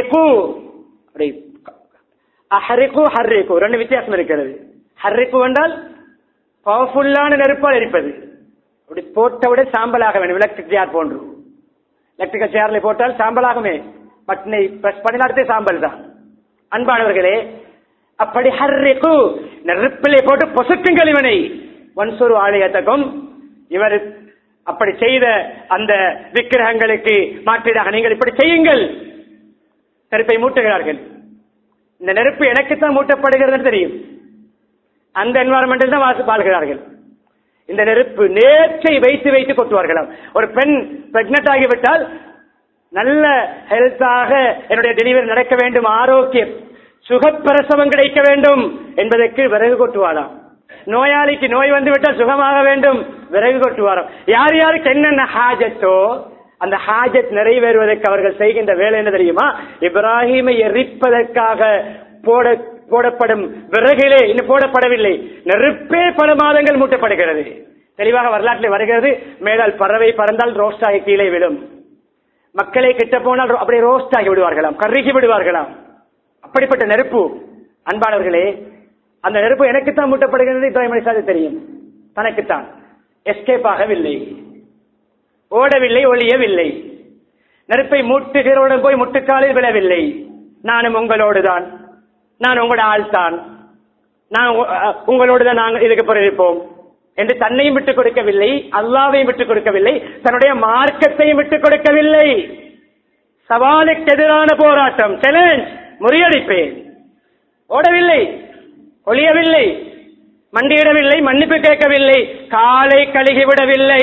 ரெண்டு வித்தியாசம் இருக்கிறது. ஹர்ரிகு என்றால் பவர்ஃபுல்லான நெருப்பால் எரிப்பது. அப்படி போட்டவுடன் சாம்பலாக வேண்டும். எலக்ட்ரிக் சேர் போன்று, எலக்ட்ரிக்கல் சேர்ல போட்டால் சாம்பலாகுமே, பட்டனை பிரஸ் பண்ணினாலே சாம்பல் தான். அன்பானவர்களே, அப்படி ஹர்ரிகு நெருப்பிலே போட்டு பொசுக்குங்கள் இவனை, வன்சுரு ஆலயத்தக்கும். இவர் அப்படி செய்த அந்த விக்கிரகங்களுக்கு மாற்றீடாக நீங்கள் இப்படி செய்யுங்கள். நெருப்பை மூட்டுகிறார்கள். இந்த நெருப்பு எனக்குத்தான் மூட்டப்படுகிறது தெரியும். அந்த என்வாரன்மெண்டில் தான் வாழ்கிறார்கள். இந்த நெருப்பு நேற்றை வைத்து கொட்டுவார்களாம். ஒரு பெண் பிரெக்னன்ட் ஆகிவிட்டால் நல்ல ஹெல்த்தாக என்னுடைய டெலிவரி நடக்க வேண்டும், ஆரோக்கியம், சுகப்பிரசவம் கிடைக்க வேண்டும் என்பதற்கு விறகு கொட்டுவாராம். நோயாளிக்கு நோய் வந்துவிட்டால் சுகமாக வேண்டும், விறகு கொட்டுவாராம். யார் யாருக்கு என்னென்ன ஹாஜத்தோ அந்த ஹாஜத் நிறைவேறுவதற்கு அவர்கள் செய்கின்ற வேலை என்ன தெரியுமா? இப்ராஹிமை எரிப்பதற்காக போடப்படும் விறகிலே இன்னும் போடப்படவில்லை, நெருப்பே பல மாதங்கள் மூட்டப்படுகிறது. தெளிவாக வரலாற்றில் வருகிறது. மேலால் பறவை பறந்தால் ரோஸ்ட் ஆகி கீழே விடும். மக்களை கிட்ட போனால் அப்படியே ரோஸ்ட் ஆகி விடுவார்களாம், கருகி விடுவார்களாம். அப்படிப்பட்ட நெருப்பு. அன்பானவர்களே, அந்த நெருப்பு எனக்குத்தான் மூட்டப்படுகிறது. இப்ராஹிம் அலைஹிஸ்ஸலாம் தெரியும், தனக்குத்தான். எஸ்கேப் ஆகவில்லை, ஓடவில்லை, ஒளியவில்லை. நெருப்பை மூட்டுகிறோடு போய் முட்டுக்காலில் விழவில்லை. நானும் உங்களோடு தான், நான் உங்களோட ஆள் தான், நான் உங்களோடு தான் நாங்கள் இதுக்கு பிறப்போம் என்று தன்னையும் விட்டுக் கொடுக்கவில்லை, அல்லாஹ்வையும் விட்டுக் கொடுக்கவில்லை, தன்னுடைய மார்க்கத்தையும் விட்டுக் கொடுக்கவில்லை. சவாலுக்கு எதிரான போராட்டம், சேலஞ்ச், முறியடிப்பேன். ஓடவில்லை, ஒளியவில்லை, மண்டியிடவில்லை, மன்னிப்பு கேட்கவில்லை, காலை கழுகிவிடவில்லை.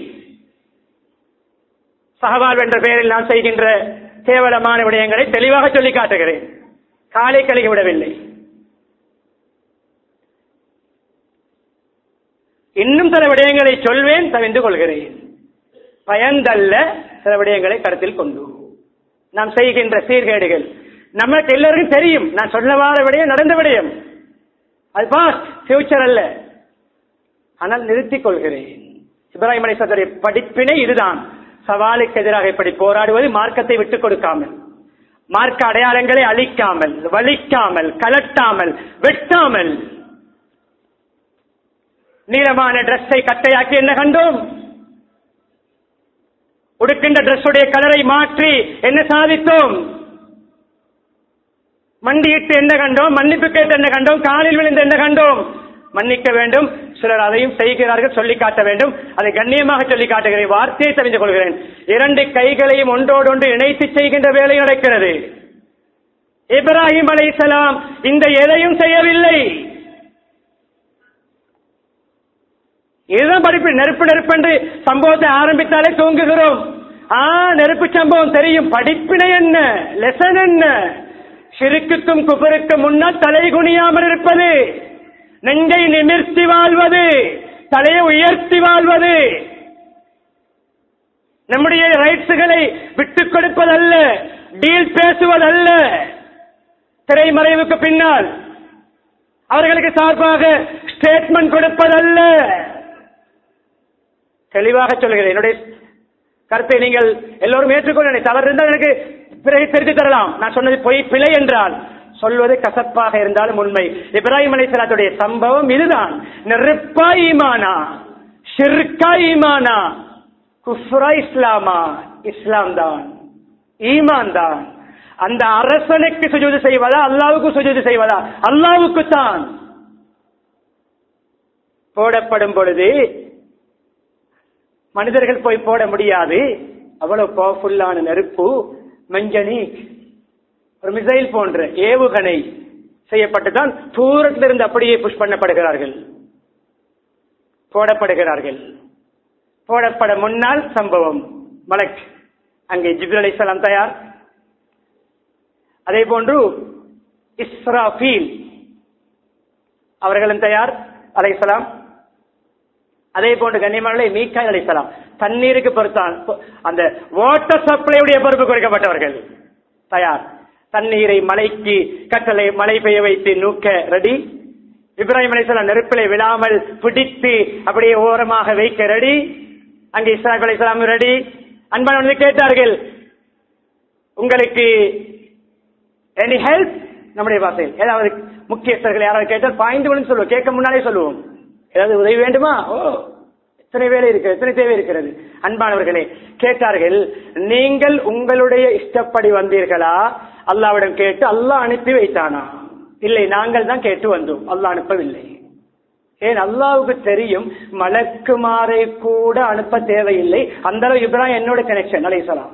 சஹவால் என்ற பெயரில் நான் செய்கின்ற கேவலமான விடயங்களை தெளிவாக சொல்லி காட்டுகிறேன். காலை கழுகிவிடவில்லை. இன்னும் சில விடயங்களை சொல்வேன், தவிர்த்து கொள்கிறேன். பயந்தல்ல, சில விடயங்களை கருத்தில் கொண்டு நாம் செய்கின்ற சீர்கேடுகள் நமக்கு எல்லாருக்கும் தெரியும். நான் சொல்ல வார விடயம் நடந்த விடயம், அது பாஸ்ட், ஃபியூச்சர் அல்ல. ஆனால் நிறுத்திக் கொள்கிறேன். இப்ராஹிம் அலைஹிஸ்ஸலாத்துடைய படிப்பினை இதுதான். சவாலுக்கு எதிராக இப்படி போராடுவது, மார்க்கத்தை விட்டுக் கொடுக்காமல், மார்க்க அடையாளங்களை அழிக்காமல், வலிக்காமல், கலட்டாமல், வெட்டாமல். நீளமான டிரெஸ்ஸை கட்டையாக்கி என்ன கண்டோம்? உடுக்கின்ற டிரெஸ்ஸுடைய கலரை மாற்றி என்ன சாதித்தோம்? மண்டியிட்டு என்ன கண்டோம்? மன்னிப்பு கேட்டு என்ன கண்டோம்? காலில் விழுந்து என்ன கண்டோம்? மன்னிக்க வேண்டும். சிலர் அதையும் செய்கிறார்கள், சொல்லி காட்ட வேண்டும். அதை கண்ணியமாக சொல்லி காட்டுகிறேன், வார்த்தையை தெரிந்து கொள்கிறேன். இரண்டு கைகளையும் ஒன்றோடொன்று இணைத்து செய்கின்ற வேலை நடக்கிறது. இப்ராஹிம் அலைஹிஸ்ஸலாம் இந்த எதையும் செய்யவில்லை. இதுதான் படிப்பு. நெருப்பு என்று சம்பவத்தை ஆரம்பித்தாலே தூங்குகிறோம். நெருப்பு சம்பவம் தெரியும், படிப்பினை என்ன, லெசன் என்ன? ஷிர்க்குக்கும் குஃபருக்கும் முன்னால் தலை குனியாமல் இருப்பது, நெஞ்சை நிமிர்த்தி வாழ்வது, தலையை உயர்த்தி வாழ்வது, நம்முடைய ரைட்ஸுகளை விட்டுக் கொடுப்பதல்ல, டீல் பேசுவதல்ல, திரைமறைவுக்கு பின்னால் அவர்களுக்கு சார்பாக ஸ்டேட்மெண்ட் கொடுப்பதல்ல. தெளிவாக சொல்கிறேன். என்னுடைய கருத்தை நீங்கள் எல்லோரும் ஏற்றுக்கொள்ள, தவறு இருந்தால் எனக்கு பிறகு தெரிந்து தரலாம். நான் சொன்னது பொய் பிழை என்றால் சொல்வது கசப்பாக இருந்தாலும் உண்மை. இப்ராஹிம் அலைஹிஸ்ஸலாத்துடைய சம்பவம் இதுதான். நெருப்பா ஈமானா, ஷிர்கா ஈமானா, குஃப்ரா இஸ்லாமா? இஸ்லாம் தான், ஈமான் தான். அந்த அரசனுக்கு சுஜூது செய்வதா, அல்லாஹ்வுக்கு சுஜூது செய்வதா? அல்லாஹ்வுக்கு தான். போடப்படும் பொழுது மனிதர்கள் போய் போட முடியாது, அவ்வளவு பவர்ஃபுல்லான நெருப்பு. மஞ்சனி ஒரு மிசைல் போன்ற ஏவுகணை செய்யப்பட்டுதான் தூரத்திலிருந்து அப்படியே புஷ் பண்ணப்படுகிறார்கள், போடப்படுகிறார்கள். போடப்பட முன்னால் சம்பவம், மலக் அங்கே ஜிப்ரீல் அலைஹிஸ்ஸலாம் தயார். அதே போன்று இஸ்ராஃபீல் அவர்களும் தயார் அலைஹிஸ்ஸலாம். அதே போன்று கண்ணியமானவர்களே மீகாயில் அலைஹிஸ்ஸலாம் தண்ணீருக்கு பொறுத்தான், அந்த வாட்டர் சப்ளையுடைய பொறுப்பு குறைக்கப்பட்டவர்கள் தயார். தண்ணீரை மலைக்கு கட்டளை, மழை பெய்ய வைத்து நூக்க ரெடி. இப்ராஹிம் அலைஹிஸ்ஸலாம் நெருப்பிலை விழாமல் பிடித்து அப்படியே ஓரமாக வைக்க ரெடி. அங்கே இஸ்மாயில் அலைஹிஸ்ஸலாம் ரெடி. அன்பானவர்கள் கேட்டார்கள், உங்களுக்கு எனி ஹெல்ப்? நம்முடைய பாசையில் ஏதாவது முக்கியஸ்தர்கள் யாராவது கேட்டால் பாய்ந்து சொல்லுவோம், கேட்க முன்னாலே சொல்லுவோம். ஏதாவது உதவி வேண்டுமா? ஓ, எத்தனை வேலை இருக்கிறது, எத்தனை தேவை இருக்கிறது. அன்பானவர்களே கேட்டார்கள், நீங்கள் உங்களுடைய இஷ்டப்படி வந்தீர்களா, அல்லாஹ்விடம் கேட்டு அல்லாஹ் அனுப்பி வைத்தானா? இல்லை, நாங்கள் தான் கேட்டு வந்தோம், அல்லாஹ் அனுப்பவில்லை. ஏன்? அல்லாஹ்வுக்கு தெரியும் மலக்குமாரை கூட அனுப்ப தேவையில்லை. அந்த அளவு இப்ராஹிம் என்னோட கனெக்ஷன் அலைஹிஸ்ஸலாம்.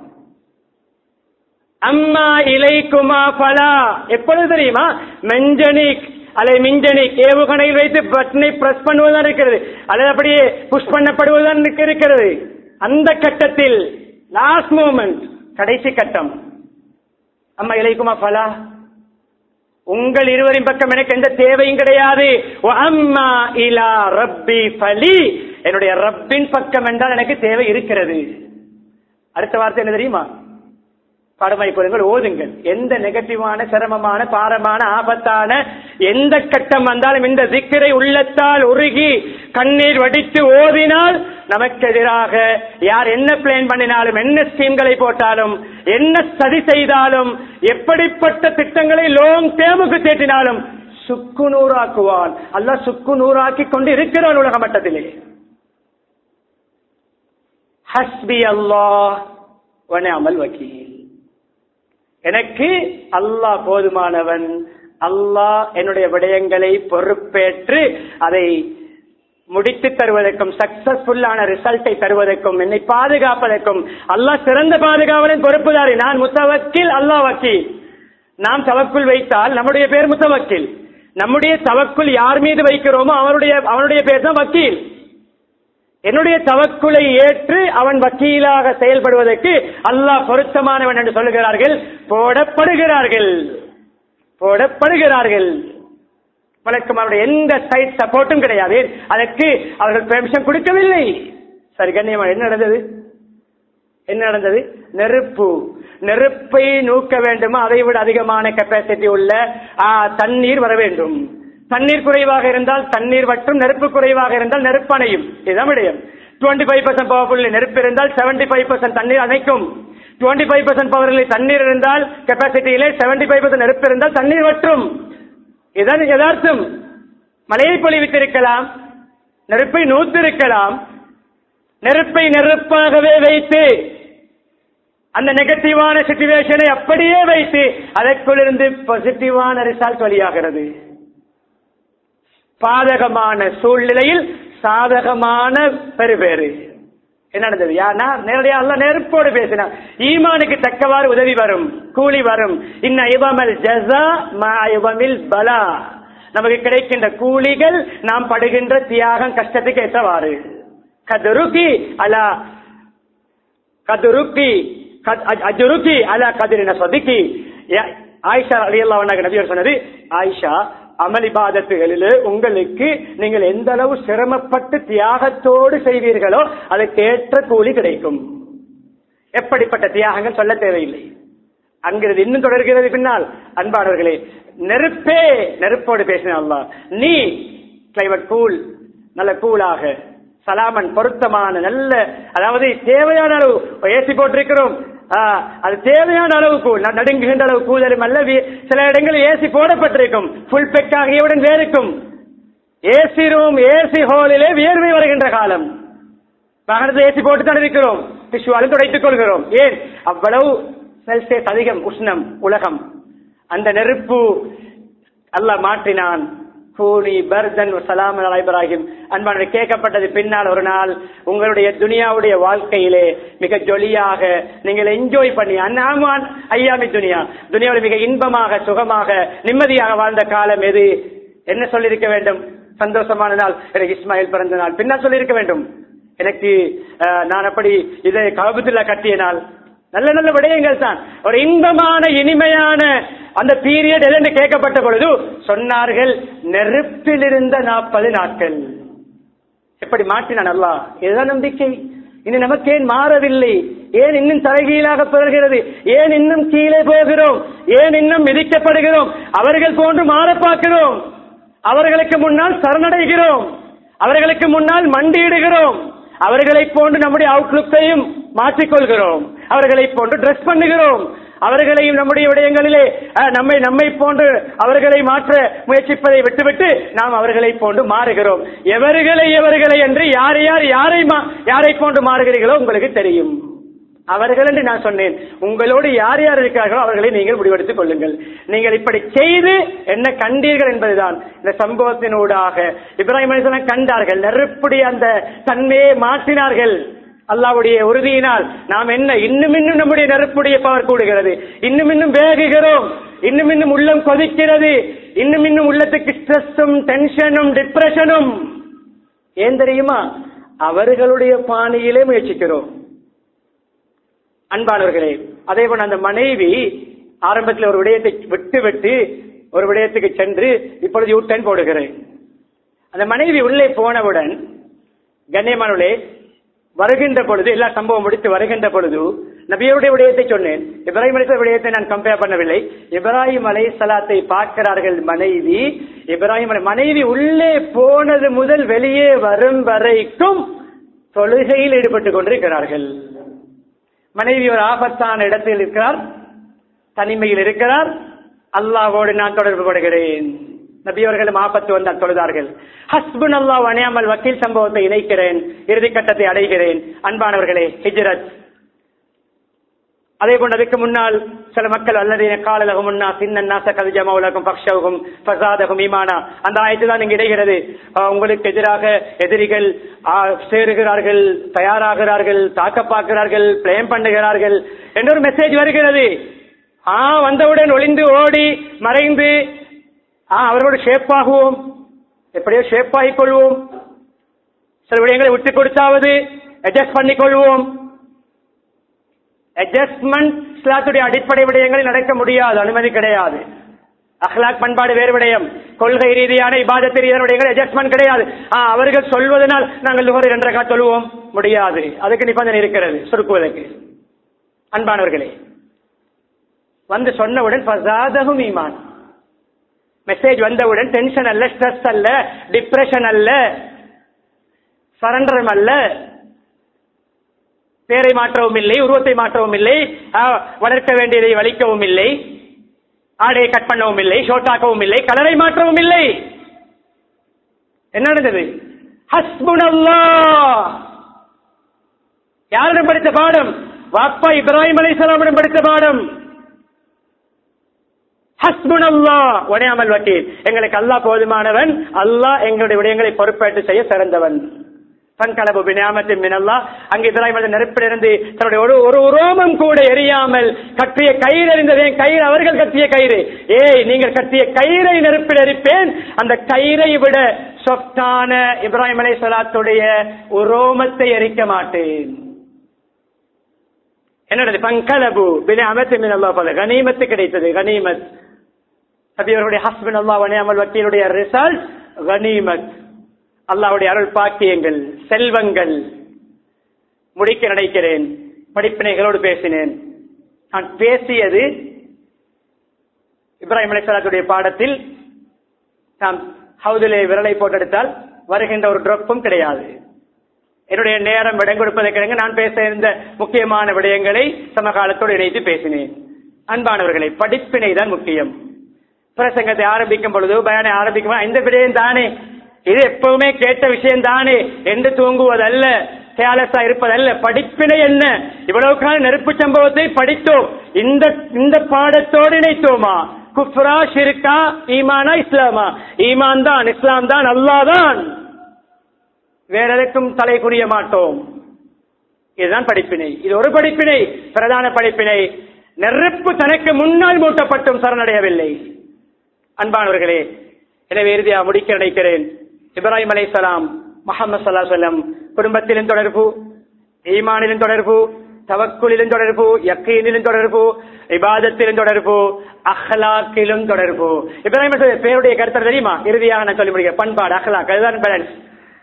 அம்மா இலைக்குமா ஃபலா, எப்பொழுது தெரியுமா? மெஞ்சனிக் அல்லது மிஞ்சனிக் ஏவுகணையில் வைத்து பட்டனை பிரஸ் பண்ணுவதுதான் இருக்கிறது, அல்லது அப்படியே புஷ் பண்ணப்படுவதுதான் இருக்கிறது. அந்த கட்டத்தில் லாஸ்ட் மூமெண்ட், கடைசி கட்டம். அம்மா இலைக்குமா ஃபலா, உங்கள் இருவரின் பக்கம் எனக்கு எந்த தேவையும் கிடையாது. அம்மா இலா ரப்பி ஃபலி, என்னுடைய ரப்பின் பக்கம் என்றால் எனக்கு தேவை இருக்கிறது. அடுத்த வார்த்தை என்ன தெரியுமா? பாடமாய் போடுங்கள், ஓதுங்கள். எந்த நெகட்டிவான, சிரமமான, பாரமான, ஆபத்தான எந்த கட்டம் வந்தாலும் இந்த திக்ரை உள்ளத்தால் உருகி கண்ணீர் வடித்து ஓதினால், நமக்கு எதிராக யார் என்ன பிளான் பண்ணினாலும், என்ன ஸ்கீம்களை போட்டாலும், என்ன சதி செய்தாலும், எப்படிப்பட்ட திட்டங்களை லோங் டேமுக்கு தேற்றினாலும் சுக்கு நூறாக்குவான். அல்லாஹ் சுக்கு நூறாக்கி கொண்டு இருக்கிறான் உலக மட்டத்திலே. ஹஸ்பி அல்லாஹ் வ நிஅமல் வக்கீல், எனக்கு அல்லாஹ் போதுமானவன். அல்லாஹ் என்னுடைய விடயங்களை பொறுப்பேற்று அதை முடித்து தருவதற்கும், சக்சஸ்ஃபுல்லான ரிசல்ட்டை தருவதற்கும், என்னை பாதுகாப்பதற்கும் அல்லாஹ் சிறந்த பாதுகாவலின் பொறுப்புதாரி. நான் முத்தவக்கில், அல்லாஹ் வக்கீல். நாம் தவக்குல் வைத்தால் நம்முடைய பேர் முத்தவக்கில். நம்முடைய தவக்குல் யார் மீது வைக்கிறோமோ அவனுடைய பேர் தான் வக்கீல். என்னுடைய தவக்குலை ஏற்று அவன் வக்கீலாக செயல்படுவதற்கு அல்லாஹ் பொருத்தமானவன் என்று சொல்லுகிறார்கள். போடப்படுகிறார்கள். வழக்கமானுடைய எந்த சைட் சப்போர்ட்டும் கிடையாது. அதற்கு அவர்கள் பெர்மிஷன் கொடுக்கவில்லை. சரி கண்ணியமா, என்ன நடந்தது? நெருப்பை நூக்க வேண்டுமா? அதை விட அதிகமான கெப்பாசிட்டி உள்ள தண்ணீர் வர வேண்டும். தண்ணீர் குறைவாக இருந்தால் தண்ணீர் வற்றும், நெருப்பு குறைவாக இருந்தால் நெருப்பு அணையும். இதுதான் விடயம். 25% பவர்ஃபுல் நெருப்பு இருந்தால் 75% தண்ணீர் அணைக்கும். 25% பவரில் தண்ணீர் இருந்தால், கெப்பாசிட்டியிலே 75% நெருப்பு இருந்தால் தண்ணீர் வற்றும். இதுதான் யதார்த்தம். மழையை பொழிவித்திருக்கலாம், நெருப்பை நூத்திருக்கலாம். நெருப்பை நெருப்பாகவே வைத்து அந்த நெகட்டிவான சிச்சுவேஷனை அப்படியே வைத்து அதற்குள்ளிருந்து பாசிட்டிவான ரிசல்ட் வெளியாகிறது. பாதகமான சூழ்நிலையில் சாதகமான பெறுபேறு. என்ன நடந்தது? யாருன்னா நேரடியாக நெருப்போடு பேசினார். ஈமானுக்கு தக்கவாறு உதவி வரும், கூலி வரும். இன்ன இவமல் ஜஸா மா இவமில் பலா, நமக்கு கிடைக்கின்ற கூலிகள் நாம் படுகின்ற தியாகம், கஷ்டத்துக்கு ஏற்றவாறு. கதுருக்கி அலா அஜுருக்கி அலா கதிரின சொதிக்கி. ஆயிஷா ரலியல்லாஹு அன்ஹா நபியர் சொன்னது, ஆயிஷா, அமல் இபாதத்துகளிலே உங்களுக்கு நீங்கள் எந்த அளவு சிரமப்பட்டு தியாகத்தோடு செய்வீர்களோ அதற்கு ஏற்ற கூலி கிடைக்கும். எப்படிப்பட்ட தியாகங்கள் சொல்ல தேவையில்லை. அங்கிறது இன்னும் தொடர்கிறது பின்னால். அன்பானவர்களே, நெருப்பே நெருப்போடு பேசின அல்லாஹ், நீ கிளைமேட் கூல், நல்ல கூலாக சலாமன் பொருத்தமான நல்ல, அதாவது தேவையான அளவு ஏசி போட்டிருக்கிறோம், அது தேவையான அளவு கூல், நடுங்குகின்ற அளவு கூதலும் அல்ல. சில இடங்களில் ஏசி போடப்பட்டிருக்கும், புல் பெக் ஆகியவுடன் வேறுக்கும். ஏசி ரூம் ஏசி ஹோலிலே வியர்வை வருகின்ற காலம், வாகனத்தை ஏசி போட்டு தான் இருக்கிறோம், டிஷ்யூவாலும் துடைத்துக் கொள்கிறோம். ஏன் அவ்வளவு செல்சியஸ் அதிகம் உஷ்ணம் உலகம். அந்த நெருப்பு அல்லாஹ் மாற்றினான். கூனி பர்தன் சலாமன் அலா இப்ராஹிம். அன்பான கேட்கப்பட்டது பின்னால் ஒரு நாள் உங்களுடைய துனியாவுடைய வாழ்க்கையிலே மிக ஜொலியாக நீங்கள் என்ஜாய் பண்ணி அந்நாமான் ஐயாமி துனியாவில் மிக இன்பமாக சுகமாக நிம்மதியாக வாழ்ந்த காலம் எது? என்ன சொல்லியிருக்க வேண்டும்? சந்தோஷமான நாள், எனக்கு இஸ்மாயில் பிறந்த நாள். பின்னால் சொல்லியிருக்க வேண்டும், எனக்கு நான் அப்படி இதை கபத்துல்லா கட்டிய நாள். நல்ல நல்ல விடயங்கள் தான். ஒரு இன்பமான இனிமையான அந்த பீரியட் எதென்று கேட்கப்பட்ட பொழுது சொன்னார்கள், நெருப்பில் இருந்த 40 நாட்கள். எப்படி மாற்றினான் அல்லாஹ்? இதுதான் நம்பிக்கை. இனி நமக்கு ஏன் மாறவில்லை? ஏன் இன்னும் தலைகீழாக பெறுகிறது? ஏன் இன்னும் கீழே போகிறோம்? ஏன் இன்னும் மிதிக்கப்படுகிறோம்? அவர்கள் போன்று மாற பார்க்கிறோம், அவர்களுக்கு முன்னால் சரணடைகிறோம், அவர்களுக்கு முன்னால் மண்டியிடுகிறோம், அவர்களை போன்று நம்முடைய அவுட்லுக்கையும் மாற்றிக்கொள்கிறோம், அவர்களை போன்று டிரெஸ் பண்ணுகிறோம், அவர்களையும் நம்முடைய விடயங்களிலே நம்மை போன்று அவர்களை மாற்ற முயற்சிப்பதை விட்டுவிட்டு நாம் அவர்களை போன்று மாறுகிறோம். எவர்களை என்று யாரை போன்று மாறுகிறீர்களோ உங்களுக்கு தெரியும். அவர்கள் என்று நான் சொன்னேன். உங்களோடு யார் யார் இருக்கிறார்களோ அவர்களை நீங்கள் முடிவெடுத்துக் கொள்ளுங்கள். நீங்கள் இப்படி செய்து என்ன கண்டீர்கள் என்பதுதான் இந்த சம்பவத்தினூடாக இப்ராஹிம் அலைஹிஸ்ஸலாம் கண்டார்கள். நெருப்புடைய அந்த தன்மையை மாற்றினார்கள். அல்லாஹ்வுடைய உறுதியினால் நாம் என்ன இன்னும் நம்முடைய நெருப்புடைய பவர் கூடுகிறது, இன்னும் வேகுகிறோம், இன்னும் உள்ளம் கொதிக்கிறது, இன்னும் உள்ளத்துக்கு ஸ்ட்ரெஸ்ஸும் டென்ஷனும் டிப்ரெஷனும். ஏன் தெரியுமா? அவர்களுடைய பாணியிலே முயற்சிக்கிறோம். அன்பானவர்களே, அதே போல அந்த மனைவி ஆரம்பத்தில் ஒரு விடயத்தை விட்டு ஒரு விடயத்துக்கு சென்று இப்பொழுது யூட்டன் போடுகிறேன். அந்த மனைவி உள்ளே போனவுடன் கண்ணியமானவர்களே, வருகின்ற பொழுது எல்லா சம்பவம் முடித்து வருகின்ற பொழுது நபியுடைய விடயத்தை சொன்னேன். இப்ராஹிம் அலைஹிஸ்ஸலாம் விடயத்தை நான் கம்பேர் பண்ணவில்லை. இப்ராஹிம் அலைஹிஸ்ஸலாத்தை பார்க்கிறார்கள் மனைவி. மனைவி உள்ளே போனது முதல் வெளியே வரும் வரைக்கும் தொழுகையில் ஈடுபட்டுக் கொண்டிருக்கிறார்கள். மனைவி ஒரு ஆபத்தான இடத்தில் இருக்கிறார், தனிமையில் இருக்கிறார். அல்லாஹ்வோடு நான் தொடர்பு படுகிறேன். நபியவர்களும் ஆபத்து வந்தால் தொழுதார்கள். ஹஸ்புன் அல்லாஹ் வ நிஅமல் வக்கீல் சம்பவத்தை இணைக்கிறேன், இறுதி கட்டத்தை அடைகிறேன். அன்பானவர்களே, ஹிஜ்ரத். அதே போன்று அதுக்கு முன்னால் சில மக்கள் அல்லதீன கால லஹும் அன்னாஸ் இன்னன் நாஸ கத் ஜமஉ லகும் ஃபக்ஷவுஹும் ஃபஸாதஹும் ஈமானா. அந்த ஆயத்து தான் இங்கு இடைகிறது. உங்களுக்கு எதிராக எதிரிகள் சேருகிறார்கள், தயாராகிறார்கள், தாக்க பார்க்கிறார்கள், பிளேம் பண்ணுகிறார்கள் என்ற ஒரு மெசேஜ் வருகிறது. வந்தவுடன் ஒளிந்து ஓடி மறைந்து அவர்களோடு ஷேப்பாகுவோம், எப்படியோ ஷேப்பாகிக் கொள்வோம், சில விடயங்களை விட்டுக் கொடுத்தாவது அட்ஜஸ்ட் பண்ணிக் கொள்வோம். அட்ஜஸ்ட்மெண்ட் இஸ்லாத்துடைய அடிப்படை விடயங்களில் நடக்க முடியாது, அனுமதி கிடையாது. அஹ்லாக் பண்பாடு வேறு விடயம், கொள்கை ரீதியான இபாதத் ரீதியான விடயங்கள் அட்ஜஸ்ட்மெண்ட் கிடையாது. அவர்கள் சொல்வதனால் நாங்கள் லுஹர் 2 ரக்காத் தொழுவோம், முடியாது. அதுக்கு நிபந்தனை இருக்கிறது சுருக்குவதற்கு. அன்பானவர்களே, வந்து சொன்னவுடன் ஃபஸாதஹும் ஈமான். மெசேஜ் வந்தவுடன் டென்ஷன் அல்ல, ஸ்ட்ரெஸ் அல்ல, டிப்ரெஷன் அல்ல, சரண்டரும் அல்ல, பேரை மாற்றவும் இல்லை, உருவத்தை மாற்றவும் இல்லை, வளர்க்க வேண்டியதை வலிக்கவும் இல்லை, ஆடையை கட் பண்ணவும் இல்லை, ஷோட்டாக்கவும் இல்லை, கலரை மாற்றவும் இல்லை. என்ன நடந்தது? ஹஸ்புனல்லாஹ். யாரிடம் படித்த பாடம்? வாப்பா இப்ராஹிம் அலைஹிஸ்ஸலாமிடம் படித்த பாடம். ஹஸ்புனல்லாஹ் வ நிஅமல் வக்கீல். எங்களுக்கு அல்லாஹ் போதுமானவன், அல்லாஹ் எங்களுடைய விடயங்களை பொறுப்பேற்று செய்ய சிறந்தவன். தன்கலபு பிநியாமத்தின் மினல்லாஹ். அங்கு இப்ராஹிம் நெருப்பிலிருந்து தன்னுடைய ஒரு ரோமம் கூட எரியாமல் கட்டிய கயிறு எறிந்தது. கயிறு அவர்கள் கட்டிய கயிறு. நீங்கள் கட்டிய கயிறை நெருப்பில் எரிப்பேன், அந்த கயிறை விட சொஃப்டான இப்ராஹிம் அலைஹிஸ்ஸலாத்துடைய ஒரு ரோமத்தை எரிக்க மாட்டேன். என்னது? பங்கலபு பிநியாமத்தின் மினல்லாஹ். பல கனிமத்து கிடைத்தது. கனிமத் நபியவர்களுடைய ஹஸ்பன் அல்லாஹ் வ நிஅமல் வக்கீலுடைய ரிசல்ட் கனிமத். அல்லாஹ்வுடைய அருள் பாக்கியங்கள், செல்வங்கள். முடிக்க நினைக்கிறேன். படிப்பினைகளோடு பேசினேன். நான் பேசியது இப்ராஹிம் அலைஹிஸ்ஸலாத்துடைய பாடத்தில் நாம் ஹவுதிலே விரலை போட்டெடுத்தால் வருகின்ற ஒரு டிராப்பும் கிடையாது. என்னுடைய நேரம் இடம் கொடுப்பதற்கு நான் பேச இருந்த முக்கியமான விடயங்களை சமகாலத்தோடு இணைத்து பேசினேன். அன்பானவர்களை, படிப்பினை தான் முக்கியம். பிரசங்கத்தை ஆரம்பிக்கும் பொழுது பயானை ஆரம்பிக்கும் இந்த விடயம் தானே, இது எப்பவுமே கேட்ட விஷயம் தானே என்று தூங்குவதல்ல, கேலஸா இருப்பதல்ல. படிப்பினை என்ன? இவ்வளவு கால நெருப்பு சம்பவத்தை படித்தோம், இந்த பாடத்தோடு இணைத்தோமா? குஃப்ரா, ஷிர்கா, ஈமானா, இஸ்லாமா? ஈமான் தான், இஸ்லாம் தான், அல்லாஹ் தான், வேற எதற்கும் தலை புரிய மாட்டோம். இதுதான் படிப்பினை. இது ஒரு படிப்பினை. பிரதான படிப்பினை, நெருப்பு தனக்கு முன்னால் மூட்டப்பட்டும் சரணடையவில்லை. அன்பானவர்களே, எனவே இறுதியாக முடிக்க நினைக்கிறேன். இப்ராஹிம் அலைஹிஸ்ஸலாம், முஹம்மது ஸல்லல்லாஹு அலைஹி வஸல்லம் குடும்பத்திலும் தொடர்பு, ஈமானிலும் தொடர்பு, தவக்குலிலும் தொடர்பு, யக்கீனிலும் தொடர்பு, இபாதத்திலும் தொடர்பு, அஹ்லாக்கிலும் தொடர்பு. இப்ராஹிம் பேருடைய கருத்து தெரியுமா? இறுதியாக நான் சொல்லி முடிக்கிறேன். பண்பாடு, அஹ்லாக், அதுதான் பேலன்ஸ்.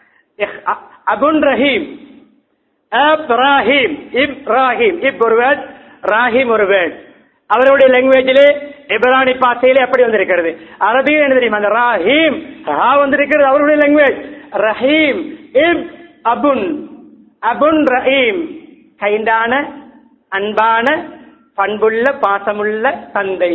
அபுன் ரஹீம், இப்ராஹிம், இப்ராஹிம், இப் ஒரு வேர்ட், ராஹிம் ஒரு வேர்ட். அவருடைய லாங்குவேஜிலே இப்ரானி பாஷையிலே அப்படி வந்திருக்கிறது. அரபியில் என்ன தெரியுமா? அந்த ராஹிம் வந்திருக்கிறது அவருடைய லாங்குவேஜ். ரஹீம், இப் அபுன், அபுன் ரஹீம், கைண்டான, அன்பான, பண்புள்ள, பாசமுள்ள தந்தை.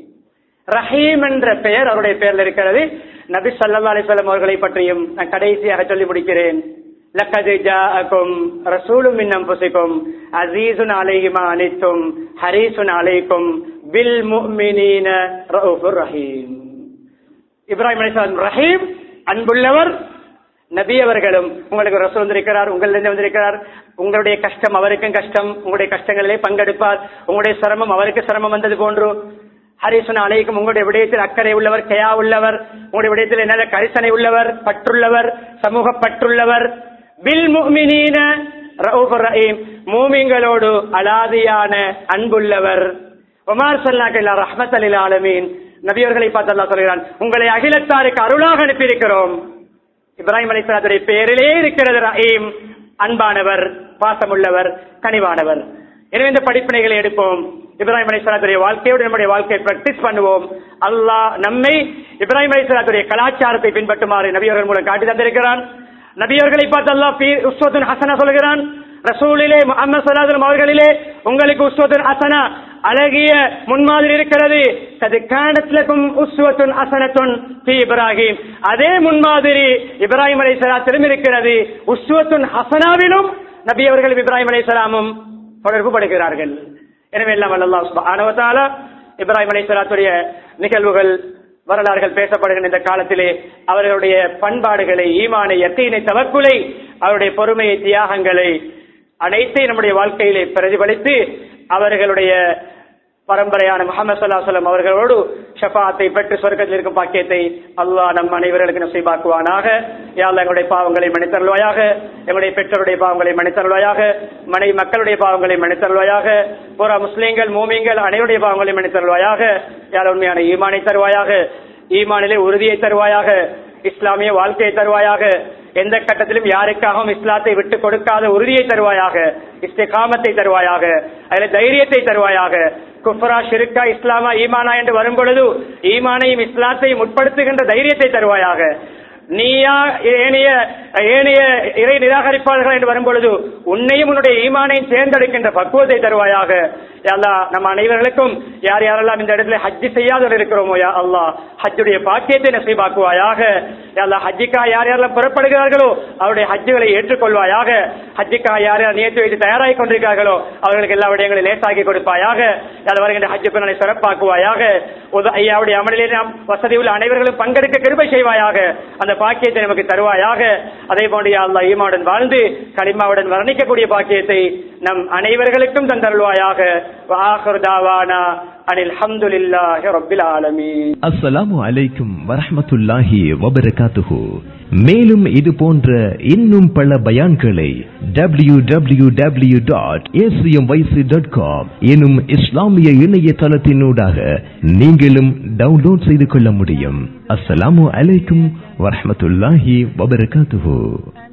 ரஹீம் என்ற பெயர் அவருடைய பெயரில் இருக்கிறது. நபி ஸல்லல்லாஹு அலைஹி வஸல்லம் அவர்களை பற்றியும் நான் கடைசியாக சொல்லி முடிக்கிறேன். லக்கத் ஜாஅகும் ரசூலும் மின் அன்ஃபுசிகும் அஸீஸுன் அலைஹி மா அனித்தும் ஹரீஸுன் அலைக்கும் பில் முஃமினீன ரഊஃபுர் ரஹீம். இப்ராஹிம் அலைஹிஸ்ஸலாம் ரஹீம், அன்புள்ளவர். நபி அவர்களும் உங்களுக்கு ரசூல் வந்திருக்கிறார், உங்களிடம் வந்திருக்கிறார். உங்களுடைய கஷ்டம் அவருக்கும் கஷ்டம், உங்களுடைய கஷ்டங்களிலே பங்கெடுப்பார். உங்களுடைய சிரமம் அவருக்கு சிரமம் வந்தது போன்று. ஹரிசுன அலைக்கும், உங்களுடைய விடயத்தில் அக்கறை உள்ளவர், கயா உள்ளவர், உங்களுடைய விடயத்தில் என்ன கரிசனை உள்ளவர், பற்றுள்ளவர், சமூக பற்றுள்ளவர். பில் முஃமினீன ரഊஃபுர் ரஹீம், மூமின்களோடு அலாதியான அன்புள்ளவர். வமா அர்ஸல்னாக இல்லா ரஹ்மத்தல் லில் ஆலமீன், நபியவர்களை பார்த்து அல்லாஹ் சொல்கிறான், உங்களை அகிலத்தாருக்கு அருளாக அனுப்பியிருக்கிறோம். இப்ராஹிம் அலைஹிஸ்ஸலாத்துடைய பெயரிலே இருக்கிறது ரஹீம், அன்பானவர், பாசமுள்ளவர், கனிவானவர். எனவே இந்த படிப்பினைகளை எடுப்போம். இப்ராஹிம் அலைஹிஸ்ஸலாத்துடைய வாழ்க்கையோடு நம்முடைய வாழ்க்கையை பிராக்டிஸ் பண்ணுவோம். அல்லாஹ் நம்மை இப்ராஹிம் அலைஹிஸ்ஸலாத்துடைய கலாச்சாரத்தை பின்பற்றுமாறு நபியவர்கள் மூலம் காட்டி தந்திருக்கிறான். நபியவர்களை பார்த்து அல்லாஹ் உஸ்வத்துன் ஹஸனா சொல்கிறான். ரசூலிலே முஹம்மது ஸல்லல்லாஹு அலைஹி வஸல்லம் அவர்களிலே உங்களுக்கு உஸ்வத்துன் ஹஸனா, அழகிய முன்மாதிரி இருக்கிறது. கத் கானத் லகும் உஸ்வத்துன் ஹஸனத்துன் ஃபீ இப்ராஹிம், அதே முன்மாதிரி இப்ராஹிம் அலைஹிஸ்ஸலாத்திலும் இருக்கிறது. உஸ்வத்துன் ஹஸனாவிலும் நபி அவர்கள் இப்ராஹிம் அலைஹிஸ்ஸலாமும் தொடர்பு படுகிறார்கள். எனவே எல்லாம் அல்லாஹ் சுப்ஹானஹு வ தஆலா இப்ராஹிம் அலைஹிஸ்ஸலாத்துடைய நிகழ்வுகள், வரலாறுகள் பேசப்படுகின்ற இந்த காலத்திலே அவர்களுடைய பண்பாடுகளை, ஈமானை, யக்கீனை, தவக்குலை, அவருடைய பொறுமையை, தியாகங்களை அனைத்தையும் நம்முடைய வாழ்க்கையிலே பிரதிபலித்து அவர்களுடைய பரம்பரையான முஹம்மது ஸல்லல்லாஹு அலைஹி வஸல்லம் அவர்களோடு ஷஃபாஅத்தை பெற்று சொர்க்கத்தில் இருக்கும் பாக்கியத்தை அல்லாஹ் நம் அனைவர்களுக்கு நசீபாக்குவானாக. யா அல்லாஹ், எங்களுடைய பாவங்களை மன்னித்தருள்வாயாக, எங்களுடைய பெற்றோருடைய பாவங்களை மன்னித்தருள்வாயாக, மனைவி மக்களுடைய பாவங்களை மன்னித்தருள்வாயாக, புற முஸ்லிம்கள், மூமின்கள் அனைவருடைய பாவங்களை மன்னித்தருள்வாயாக. யா அல்லாஹ், உண்மையான ஈமானை தருவாயாக, ஈமானிலே உறுதியை தருவாயாக, இஸ்லாமிய வாழ்க்கையை தருவாயாக, எந்த கட்டத்திலும் யாருக்காகவும் இஸ்லாத்தை விட்டு கொடுக்காத உறுதியை தருவாயாக, இஸ்திகாமத்தை தருவாயாக, அதில் தைரியத்தை தருவாயாக. குஃப்ரா, ஷிர்கா, இஸ்லாமா, ஈமானா என்று வரும் பொழுது ஈமானையும் இஸ்லாத்தையும் உட்படுத்துகின்ற தைரியத்தை தருவாயாக. நீயா ஏனைய இறை நிராகரிப்பாளர்கள் என்று வரும் பொழுது உன்னையும் உன்னுடைய ஈமானையும் தேர்ந்தெடுக்கின்ற பக்குவத்தை தருவாயாக. யா அல்லாஹ், நம் அனைவர்களுக்கும் யார் யாரெல்லாம் இந்த இடத்துல ஹஜ்ஜி செய்யாதவர்கள் இருக்கிறோமோ யா அல்லாஹ், ஹஜ்ஜுடைய பாக்கியத்தை நசீபாக்குவாயாக. யா அல்லாஹ், ஹஜ்ஜிக்காக யார் யாரெல்லாம் புறப்படுகிறார்களோ அவருடைய ஹஜ்ஜுகளை ஏற்றுக்கொள்வாயாக. ஹஜ்ஜிக்காக யார் யார் நியத்து வைத்து தயாராகி கொண்டிருக்கிறார்களோ அவர்களுக்கு எல்லா விடயங்களையும் லேசாக்கி கொடுப்பாயாக. யார் வருகின்ற ஹஜ்ஜு பெருநாளை சிறப்பாக்குவாயாக. ஐயாவுடைய அமலிலே நாம் வசதி உள்ள அனைவர்களும் பங்கெடுக்க கிருபை செய்வாயாக. அந்த பாக்கியத்தை நமக்கு தருவாயாக. அதே போன்று யா அல்லாஹ், ஈமானுடன் வாழ்ந்து கலிமாவுடன் வர்ணிக்கக்கூடிய பாக்கியத்தை நம் அனைவர்களுக்கும் தந்தருள்வாயாக. வஆகிரு தாவானா அனில் ஹம்துலில்லாஹி ரப்பில் ஆலமீன். அஸ்ஸலாமு அலைக்கும் வரஹ்மத்துல்லாஹி வபரகாத்துஹு. மேலும் இது போன்ற இன்னும் பல பயான்களை www.acmyc.com எனும் இஸ்லாமிய இணையதளத்தினூடாக நீங்களும் டவுன்லோட் செய்து கொள்ள முடியும். அஸ்ஸலாமு அலைக்கும் வரஹ்மத்துல்லாஹி வபரகாத்துஹு.